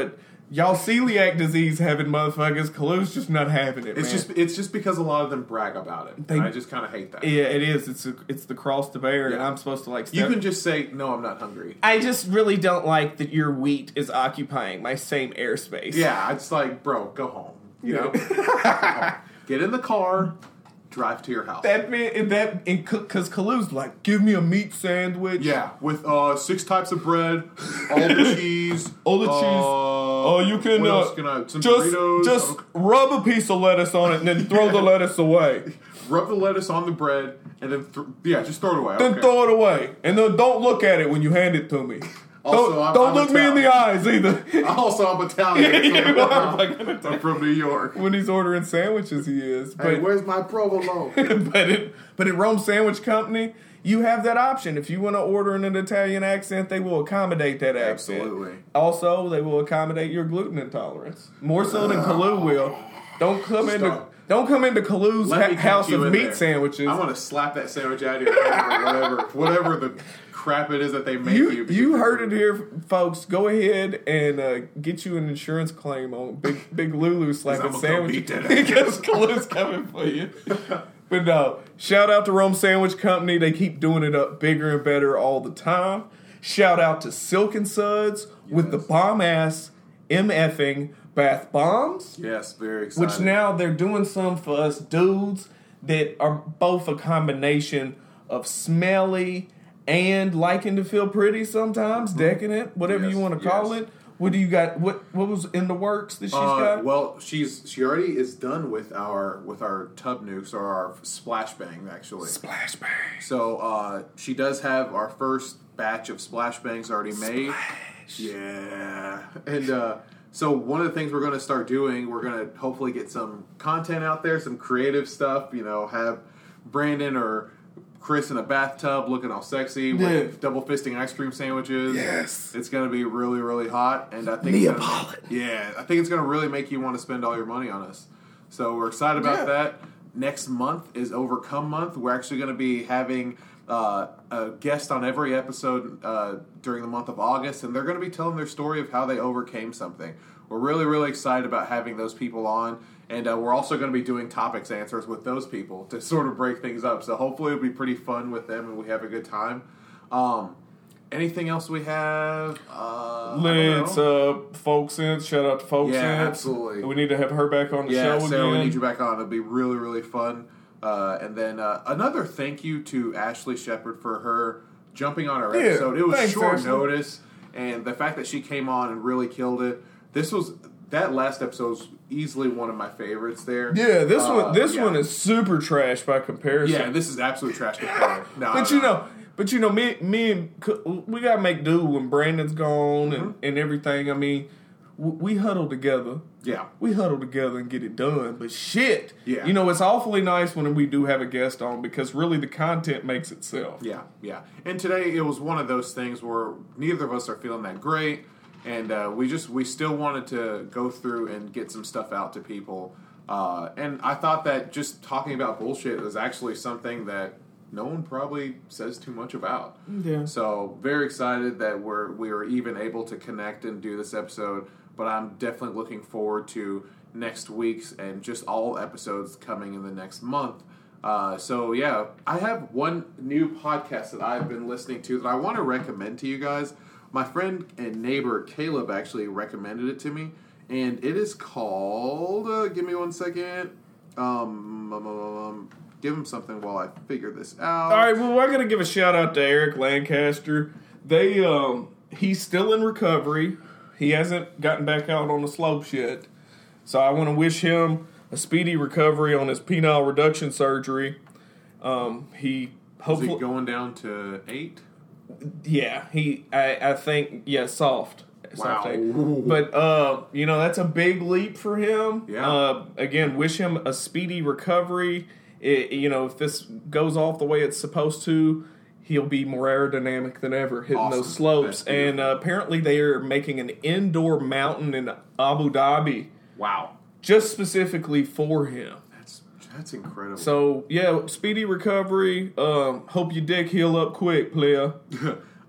Y'all celiac disease having motherfuckers, Kalu's just not having it. It's man. just it's just because a lot of them brag about it. They, and I just kind of hate that. Yeah, it is. It's a, it's the cross to bear, Yeah. and I'm supposed to like. Step. You can just say no. I'm not hungry. I just really don't like that your wheat is occupying my same airspace. Yeah, it's like, bro, go home. You know, Go home. Get in the car, drive to your house. That man, that because Kalu's like, give me a meat sandwich. Yeah, with uh, six types of bread, all the cheese, all the uh, cheese. Oh, you can, what uh, else can I, some just burritos. just Okay. rub a piece of lettuce on it and then throw the lettuce away. Rub the lettuce on the bread and then th- yeah, just throw it away. Then okay. throw it away, and then don't look at it when you hand it to me. Also, don't I'm- don't I'm look me in the eyes either. Also, I'm Italian. You so are fucking I'm from New York. When he's ordering sandwiches, he is. But Hey, where's my provolone? but it, but at Rome Sandwich Company, you have that option. If you want to order in an Italian accent, they will accommodate that accent. Absolutely. Also, they will accommodate your gluten intolerance more so than Kalu will. Don't come into Stop. don't come into Kalu's Let me ha- catch house you of in meat there. sandwiches. I want to slap that sandwich out of your hand or whatever, whatever the crap it is that they make You you. you heard it here, folks. Go ahead and uh, get you an insurance claim on Big Big Lulu slapping I'm gonna go sandwiches beat that because Kalu's coming for you. But no, shout out to Rome Sandwich Company. They keep doing it up bigger and better all the time. Shout out to Silk and Suds with the bomb ass MFing bath bombs. Yes, very excited. Which now they're doing some for us dudes that are both a combination of smelly and liking to feel pretty sometimes, decadent, whatever Yes, you want to call yes. it. What do you got? What what was in the works that she's Uh, got? well, she's she already is done with our with our tub nukes or our splash bang actually. Splash bang. So uh, she does have our first batch of splash bangs already made. Yeah, and uh, so one of the things we're going to start doing, we're going to hopefully get some content out there, some creative stuff. You know, have Brandon or Chris in a bathtub looking all sexy with Yeah. double fisting ice cream sandwiches. Yes. It's going to be really, really hot, and I think it's gonna, yeah, I think it's going to really make you want to spend all your money on us. So we're excited about Yeah. that. Next month is Overcome Month. We're actually going to be having uh, a guest on every episode uh, during the month of August, and they're going to be telling their story of how they overcame something. We're really, really excited about having those people on, and uh, we're also going to be doing topics answers with those people to sort of break things up. So hopefully it'll be pretty fun with them, and we have a good time. Um, anything else we have? Uh, I don't Let's know. uh, Folk Sense. Shout out to Folk Yeah, Sense. absolutely. We need to have her back on the Yeah, show Sarah, again. we need you back on. It'll be really, really fun. Uh, and then uh, another thank you to Ashley Shepard for her jumping on our Yeah, episode. It was thanks, short Ashley. notice, and the fact that she came on and really killed it. This was that last episode was easily one of my favorites. There, Yeah, this Uh, one this yeah. one is super trash by comparison. Yeah, this is absolute trash compared. No, But no, you no. know, but you know, me, me and C- we gotta make do when Brandon's gone and, Mm-hmm. and everything. I mean, w- we huddle together. yeah, We huddle together and get it done. But shit, Yeah. you know, it's awfully nice when we do have a guest on because really the content makes itself. yeah, yeah. And today it was one of those things where neither of us are feeling that great, and uh, we just we still wanted to go through and get some stuff out to people. Uh, and I thought that just talking about bullshit was actually something that no one probably says too much about. Yeah. So very excited that we're we were even able to connect and do this episode. But I'm definitely looking forward to next week's and just all episodes coming in the next month. Uh, so yeah, I have one new podcast that I've been listening to that I want to recommend to you guys. My friend and neighbor Caleb actually recommended it to me, and it is called. Uh, give me one second. Um, um, um, um, give him something while I figure this out. All right, well, I gotta give a shout out to Eric Lancaster. They, um, he's still in recovery. He hasn't gotten back out on the slopes yet. So I want to wish him a speedy recovery on his penile reduction surgery. Um, he Is hopefully, it going down to eight? yeah, he, I, I think, yeah, soft. soft Wow. eight. But, uh, you know, that's a big leap for him. Yeah. Uh, again, wish him a speedy recovery. It, you know, if this goes off the way it's supposed to, he'll be more aerodynamic than ever hitting Awesome. those slopes. That's beautiful. And uh, apparently they are making an indoor mountain in Abu Dhabi Wow. just specifically for him. That's that's incredible. So, yeah, speedy recovery. Um, hope your dick heal up quick, player.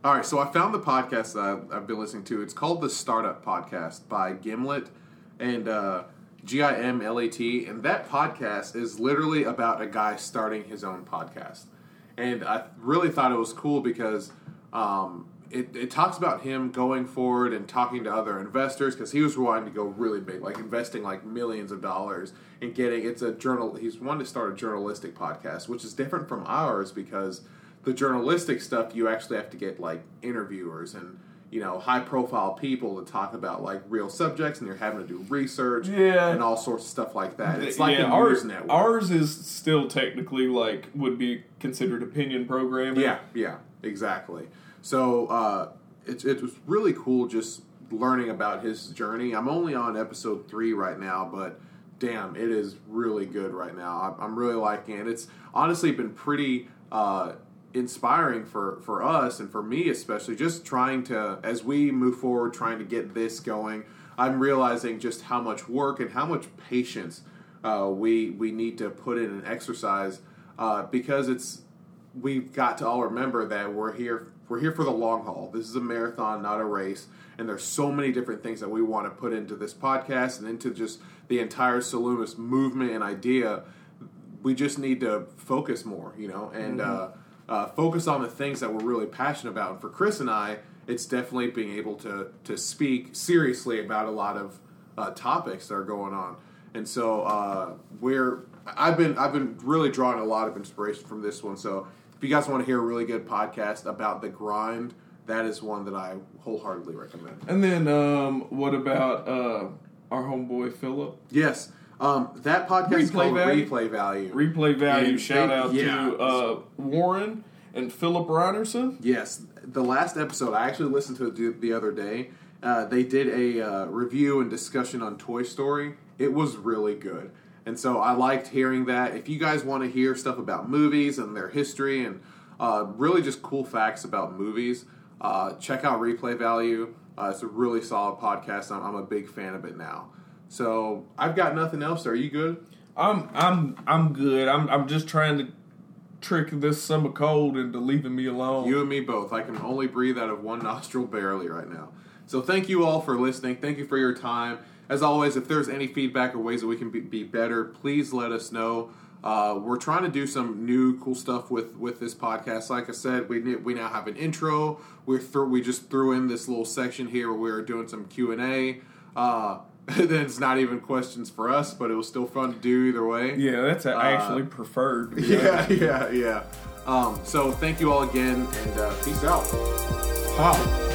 All right, so I found the podcast that I've, I've been listening to. It's called the Startup Podcast by Gimlet and uh, G I M L A T. And that podcast is literally about a guy starting his own podcast. And I really thought it was cool because um, it, it talks about him going forward and talking to other investors because he was wanting to go really big, like investing like millions of dollars and getting, it's a journal, he's wanting to start a journalistic podcast, which is different from ours because the journalistic stuff, you actually have to get like interviewers and, you know, high profile people to talk about like real subjects, and you're having to do research yeah. and all sorts of stuff like that. It's like yeah, a ours, news network. Ours is still technically like would be considered opinion programming. Yeah, yeah, exactly. So uh, it, it was really cool just learning about his journey. I'm only on episode three right now, but damn, it is really good right now. I'm really liking it. It's honestly been pretty uh, inspiring for, for us and for me especially, just trying to, as we move forward, trying to get this going. I'm realizing just how much work and how much patience uh, we we need to put in and exercise uh, because it's we've got to all remember that we're here we're here for the long haul. This is a marathon, not a race, and there's so many different things that we want to put into this podcast and into just the entire Salumis movement and idea. We just need to focus more, you know, and mm-hmm. uh, uh, focus on the things that we're really passionate about. And for Chris and I, it's definitely being able to to speak seriously about a lot of uh, topics that are going on. And so uh, we're I've been I've been really drawing a lot of inspiration from this one. So if you guys want to hear a really good podcast about the grind, that is one that I wholeheartedly recommend. And then um, what about uh, our homeboy Philip? Yes. Um, that podcast Replay is called Value. Replay Value. Replay Value. And Shout they, out yeah. to uh, Warren and Philip Reinerson. Yes. The last episode, I actually listened to it the other day. Uh, they did a uh, review and discussion on Toy Story. It was really good. And so I liked hearing that. If you guys want to hear stuff about movies and their history and uh, really just cool facts about movies, uh, check out Replay Value. Uh, it's a really solid podcast. I'm, I'm a big fan of it now. So I've got nothing else. Are you good? I'm I'm I'm good. I'm I'm just trying to trick this summer cold into leaving me alone. You and me both. I can only breathe out of one nostril barely right now. So thank you all for listening. Thank you for your time. As always, if there's any feedback or ways that we can be, be better, please let us know. Uh, we're trying to do some new cool stuff with, with this podcast. Like I said, we we now have an intro. We threw, we just threw in this little section here where we're doing some Q and A. Uh, then it's not even questions for us, but it was still fun to do either way. Yeah, that's uh, actually preferred. Yeah, yeah, yeah. Um, so thank you all again, and uh, peace out. Wow.